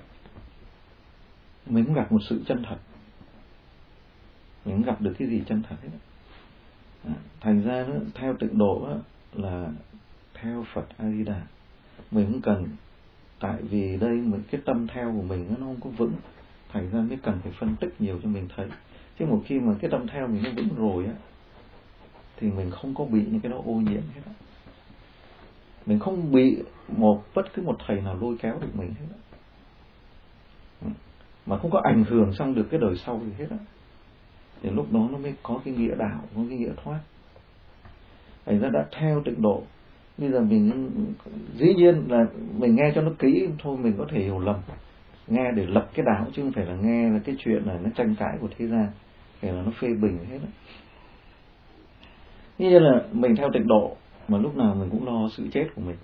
Mình không gặp một sự chân thật, mình không gặp được cái gì chân thật hết. Thành ra nó theo tịnh độ là theo Phật A Di Đà. Mình không cần, tại vì đây cái tâm theo của mình nó không có vững, thành ra mới cần phải phân tích nhiều cho mình thấy. Chứ một khi mà cái tâm theo mình nó vững rồi thì mình không có bị những cái đó ô nhiễm hết. Mình không bị bất cứ một thầy nào lôi kéo được mình hết. Mà không có ảnh hưởng xong được cái đời sau gì hết. Thì lúc đó nó mới có cái nghĩa đạo, có cái nghĩa thoát. Thành ra đã theo tịnh độ. Bây giờ mình dĩ nhiên là mình nghe cho nó kỹ thôi, mình có thể hiểu lầm, nghe để lập cái đạo, chứ không phải là nghe là cái chuyện này nó tranh cãi của thế gian, phải là nó phê bình hết. Như là mình theo tịnh độ mà lúc nào mình cũng lo sự chết của mình,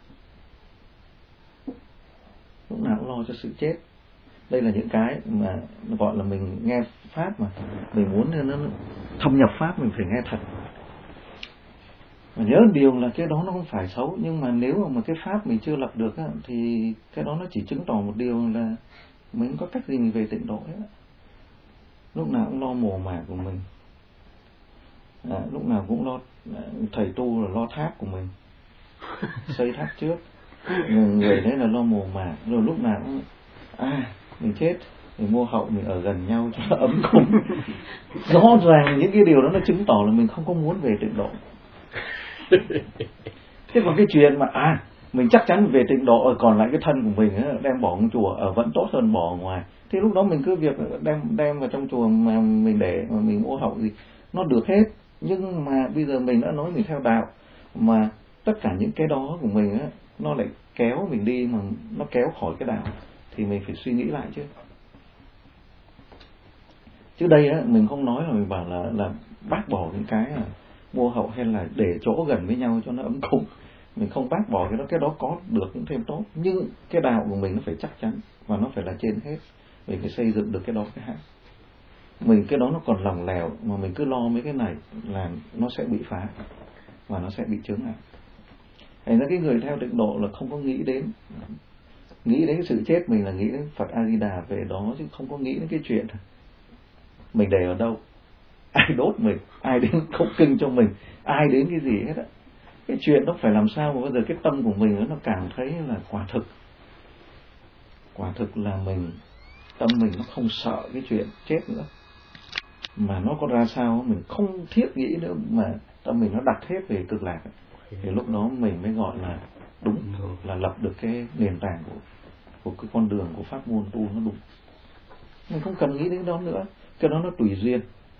lúc nào cũng lo cho sự chết. Đây là những cái mà gọi là mình nghe pháp, mà mình muốn nó thâm nhập pháp mình phải nghe thật. Mà nhớ điều là cái đó nó không phải xấu, nhưng mà nếu mà cái pháp mình chưa lập được thì cái đó nó chỉ chứng tỏ một điều là mình không có cách gì mình về tịnh độ hết. Lúc nào cũng lo mồ mả của mình, lúc nào cũng lo, thầy tu là lo tháp của mình, xây tháp trước, người đấy là lo mồ mả, rồi lúc nào cũng mình chết mình mua hậu mình ở gần nhau cho nó ấm cúng. Rõ ràng những cái điều đó nó chứng tỏ là mình không có muốn về Tịnh độ. Thế còn cái chuyện mà mình chắc chắn về Tịnh độ, còn lại cái thân của mình đem bỏ trong chùa vẫn tốt hơn bỏ ở ngoài, thì lúc đó mình cứ việc đem vào trong chùa mà mình để mà mình mua hậu gì nó được hết. Nhưng mà bây giờ mình đã nói mình theo đạo, mà tất cả những cái đó của mình nó lại kéo mình đi, mà nó kéo khỏi cái đạo, thì mình phải suy nghĩ lại chứ. Chứ đây mình không nói là mình bảo là bác bỏ những cái mua hậu hay là để chỗ gần với nhau cho nó ấm cúng. Mình không bác bỏ cái đó có được cũng thêm tốt, nhưng cái đạo của mình nó phải chắc chắn và nó phải là trên hết. Mình phải xây dựng được cái đó cái hạng. Mình cái đó nó còn lỏng lẻo mà mình cứ lo mấy cái này là nó sẽ bị phá và nó sẽ bị chướng ngại. Thành ra cái người theo Tịnh độ là không có nghĩ đến cái sự chết mình, là nghĩ đến Phật A Di Đà về đó, chứ không có nghĩ đến cái chuyện mình để ở đâu, ai đốt mình, ai đến khóc kinh cho mình, ai đến cái gì hết á. Cái chuyện đó phải làm sao mà bây giờ cái tâm của mình nó cảm thấy là quả thực là tâm mình nó không sợ cái chuyện chết nữa, mà nó có ra sao mình không thiết nghĩ nữa, mà tâm mình nó đặt hết về Cực Lạc, thì lúc đó mình mới gọi là đúng, là lập được cái nền tảng của cái con đường của pháp môn tu nó đúng. Mình không cần nghĩ đến đó nữa, cái đó nó tùy duyên.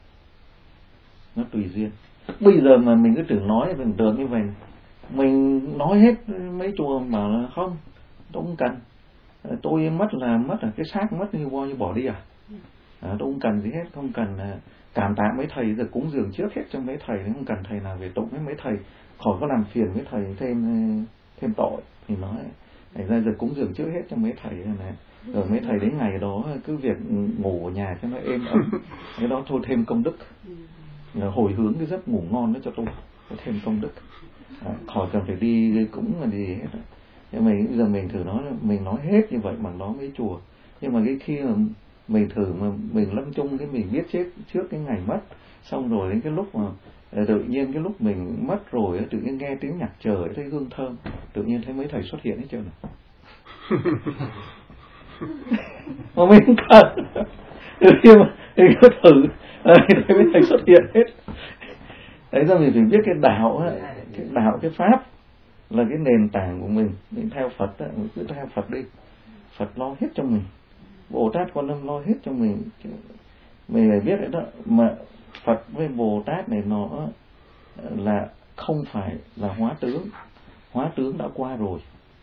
Bây giờ mà mình cứ tưởng nói mình tưởng như vậy, mình nói hết mấy chùa mà là không, tôi không cần, tôi mất là cái xác mất như bao nhiêu bỏ đi tôi không cần gì hết, không cần cảm tạ mấy thầy, giờ cúng dường trước hết cho mấy thầy, không cần thầy nào về tụng hết mấy thầy, khỏi có làm phiền với thầy thêm tội. Thì nói thành ra giờ cúng dường trước hết cho mấy thầy này, rồi mấy thầy đến ngày đó cứ việc ngủ ở nhà cho nó êm ấm, cái đó thôi thêm công đức, hồi hướng cái giấc ngủ ngon đó cho tôi, thêm công đức, khỏi cần phải đi cúng là gì hết. Nhưng mà bây giờ mình thử nói, mình nói hết như vậy bằng đó mấy chùa, nhưng mà cái khi mà mình thử mà mình lâm chung cái mình biết chết trước cái ngày mất, xong rồi đến cái lúc mà tự nhiên cái lúc mình mất rồi tự nhiên nghe tiếng nhạc trời, thấy hương thơm, tự nhiên thấy mấy thầy xuất hiện hết trơn này. Mà mình không cần, khi mà mình cứ thử thấy mấy thầy xuất hiện hết. Đấy ra mình phải biết cái đạo cái pháp là cái nền tảng của mình theo Phật đó, mình cứ theo Phật đi, Phật lo hết cho mình, Bồ Tát Quan Âm lo hết cho mình phải biết đấy đó. Mà Phật với Bồ Tát này nó là không phải là hóa tướng đã qua rồi,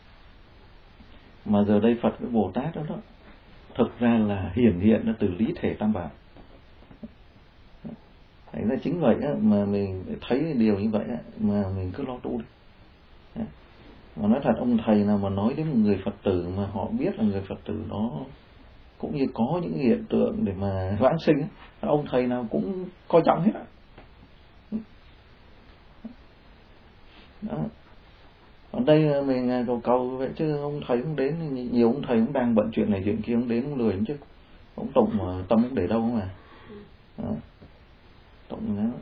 mà giờ đây Phật với Bồ Tát đó thực ra là hiển hiện nó từ lý thể tam bảo. Thành ra chính vậy mà mình thấy điều như vậy mà mình cứ lo tu đi. Mà nói thật, ông thầy nào mà nói đến một người Phật tử mà họ biết là người Phật tử đó cũng như có những hiện tượng để mà vãng sinh, ông thầy nào cũng coi trọng hết đó. Còn đây mình cầu vậy chứ ông thầy cũng đến, nhiều ông thầy cũng đang bận chuyện này chuyện kia, ông đến cũng lười chứ, ông tụng mà tâm cũng để đâu mà tụng đó.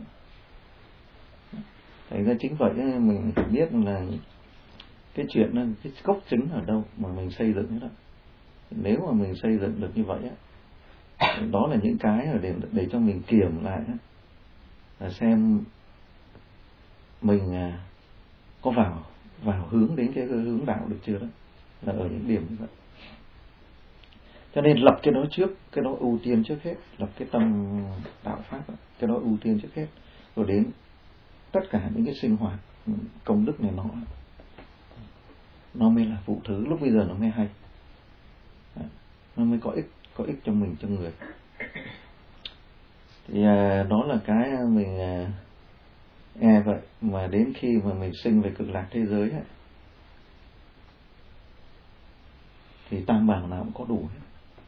Thành ra chính vậy mình phải biết là cái chuyện đó, cái gốc chính ở đâu mà mình xây dựng hết đó. Nếu mà mình xây dựng được như vậy đó là những cái để cho mình kiểm lại là xem mình có vào hướng đến cái hướng đạo được chưa đó, là ở những điểm như vậy. Cho nên lập cái đó trước, cái đó ưu tiên trước hết, lập cái tâm đạo pháp đó, cái đó ưu tiên trước hết, rồi đến tất cả những cái sinh hoạt công đức này nó mới là phụ thứ, lúc bây giờ nó mới hay, nó mới có ích cho mình, cho người. Thì đó là cái mình nghe vậy, mà đến khi mà mình sinh về Cực Lạc thế giới thì tam bảo nào cũng có đủ hết.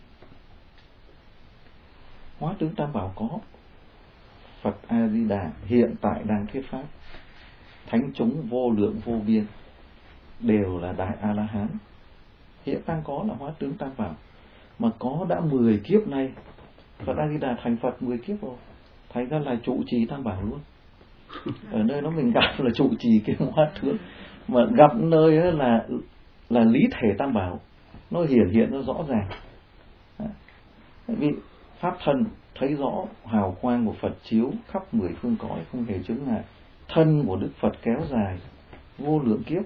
Hóa tướng tam bảo có, Phật A Di Đà hiện tại đang thuyết pháp, thánh chúng vô lượng vô biên đều là đại A La Hán, hiện đang có là hóa tướng tam bảo. Mà có đã 10 kiếp nay, Phật A Di Đà thành Phật 10 kiếp rồi, thành ra là trụ trì tam bảo luôn. Ở nơi đó mình gặp là trụ trì cái hóa tướng, mà gặp nơi là lý thể tam bảo, nó hiển hiện, nó rõ ràng. Tại vì pháp thân thấy rõ hào quang của Phật chiếu khắp 10 phương cõi, không hề chướng ngại. Thân của Đức Phật kéo dài vô lượng kiếp.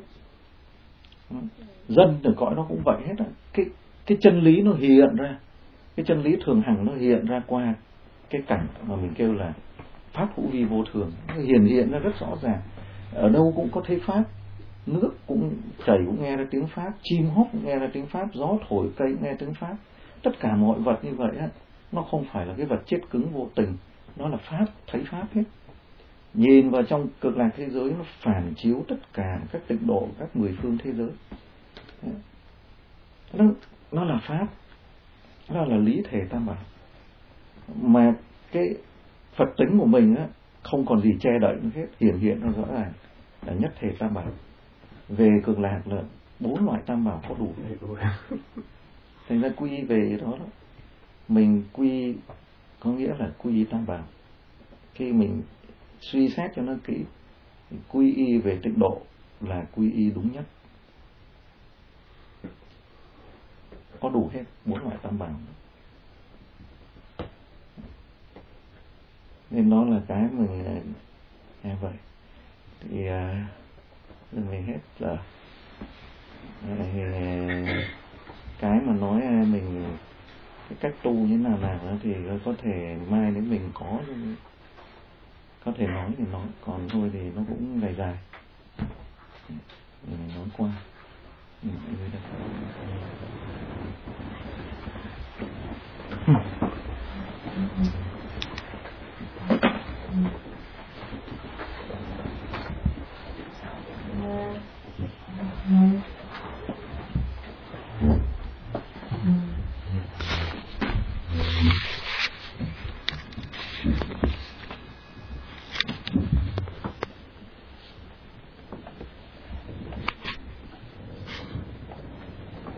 Dân ở cõi nó cũng vậy hết á. Cái chân lý nó hiện ra, cái chân lý thường hằng nó hiện ra qua cái cảnh mà mình kêu là pháp hữu vi vô thường, nó hiện ra rất rõ ràng. Ở đâu cũng có thấy pháp, nước cũng chảy cũng nghe ra tiếng pháp, chim hót cũng nghe ra tiếng pháp, gió thổi cây cũng nghe tiếng pháp. Tất cả mọi vật như vậy á, nó không phải là cái vật chết cứng vô tình, nó là pháp, thấy pháp hết. Nhìn vào trong cực lạc thế giới, nó phản chiếu tất cả các tịnh độ, các 10 phương thế giới. Nó là pháp, nó là lý thể tam bảo. Mà cái Phật tính của mình á, không còn gì che đậy hết, hiện nó rõ ràng là nhất thể tam bảo. Về cực lạc là 4 loại tam bảo có đủ. Thành ra quy về đó, mình quy có nghĩa là quy y tam bảo. Khi mình suy xét cho nó kỹ, quy y về tịnh độ là quy y đúng nhất, có đủ hết 4 loại tam bảo. Nên nó là cái mình nghe vậy. Thì mình hết giờ. Cái mà nói mình cái cách tu như nào thì có thể mai nếu mình có thể nói thì nói, còn thôi thì nó cũng dài mình nói qua.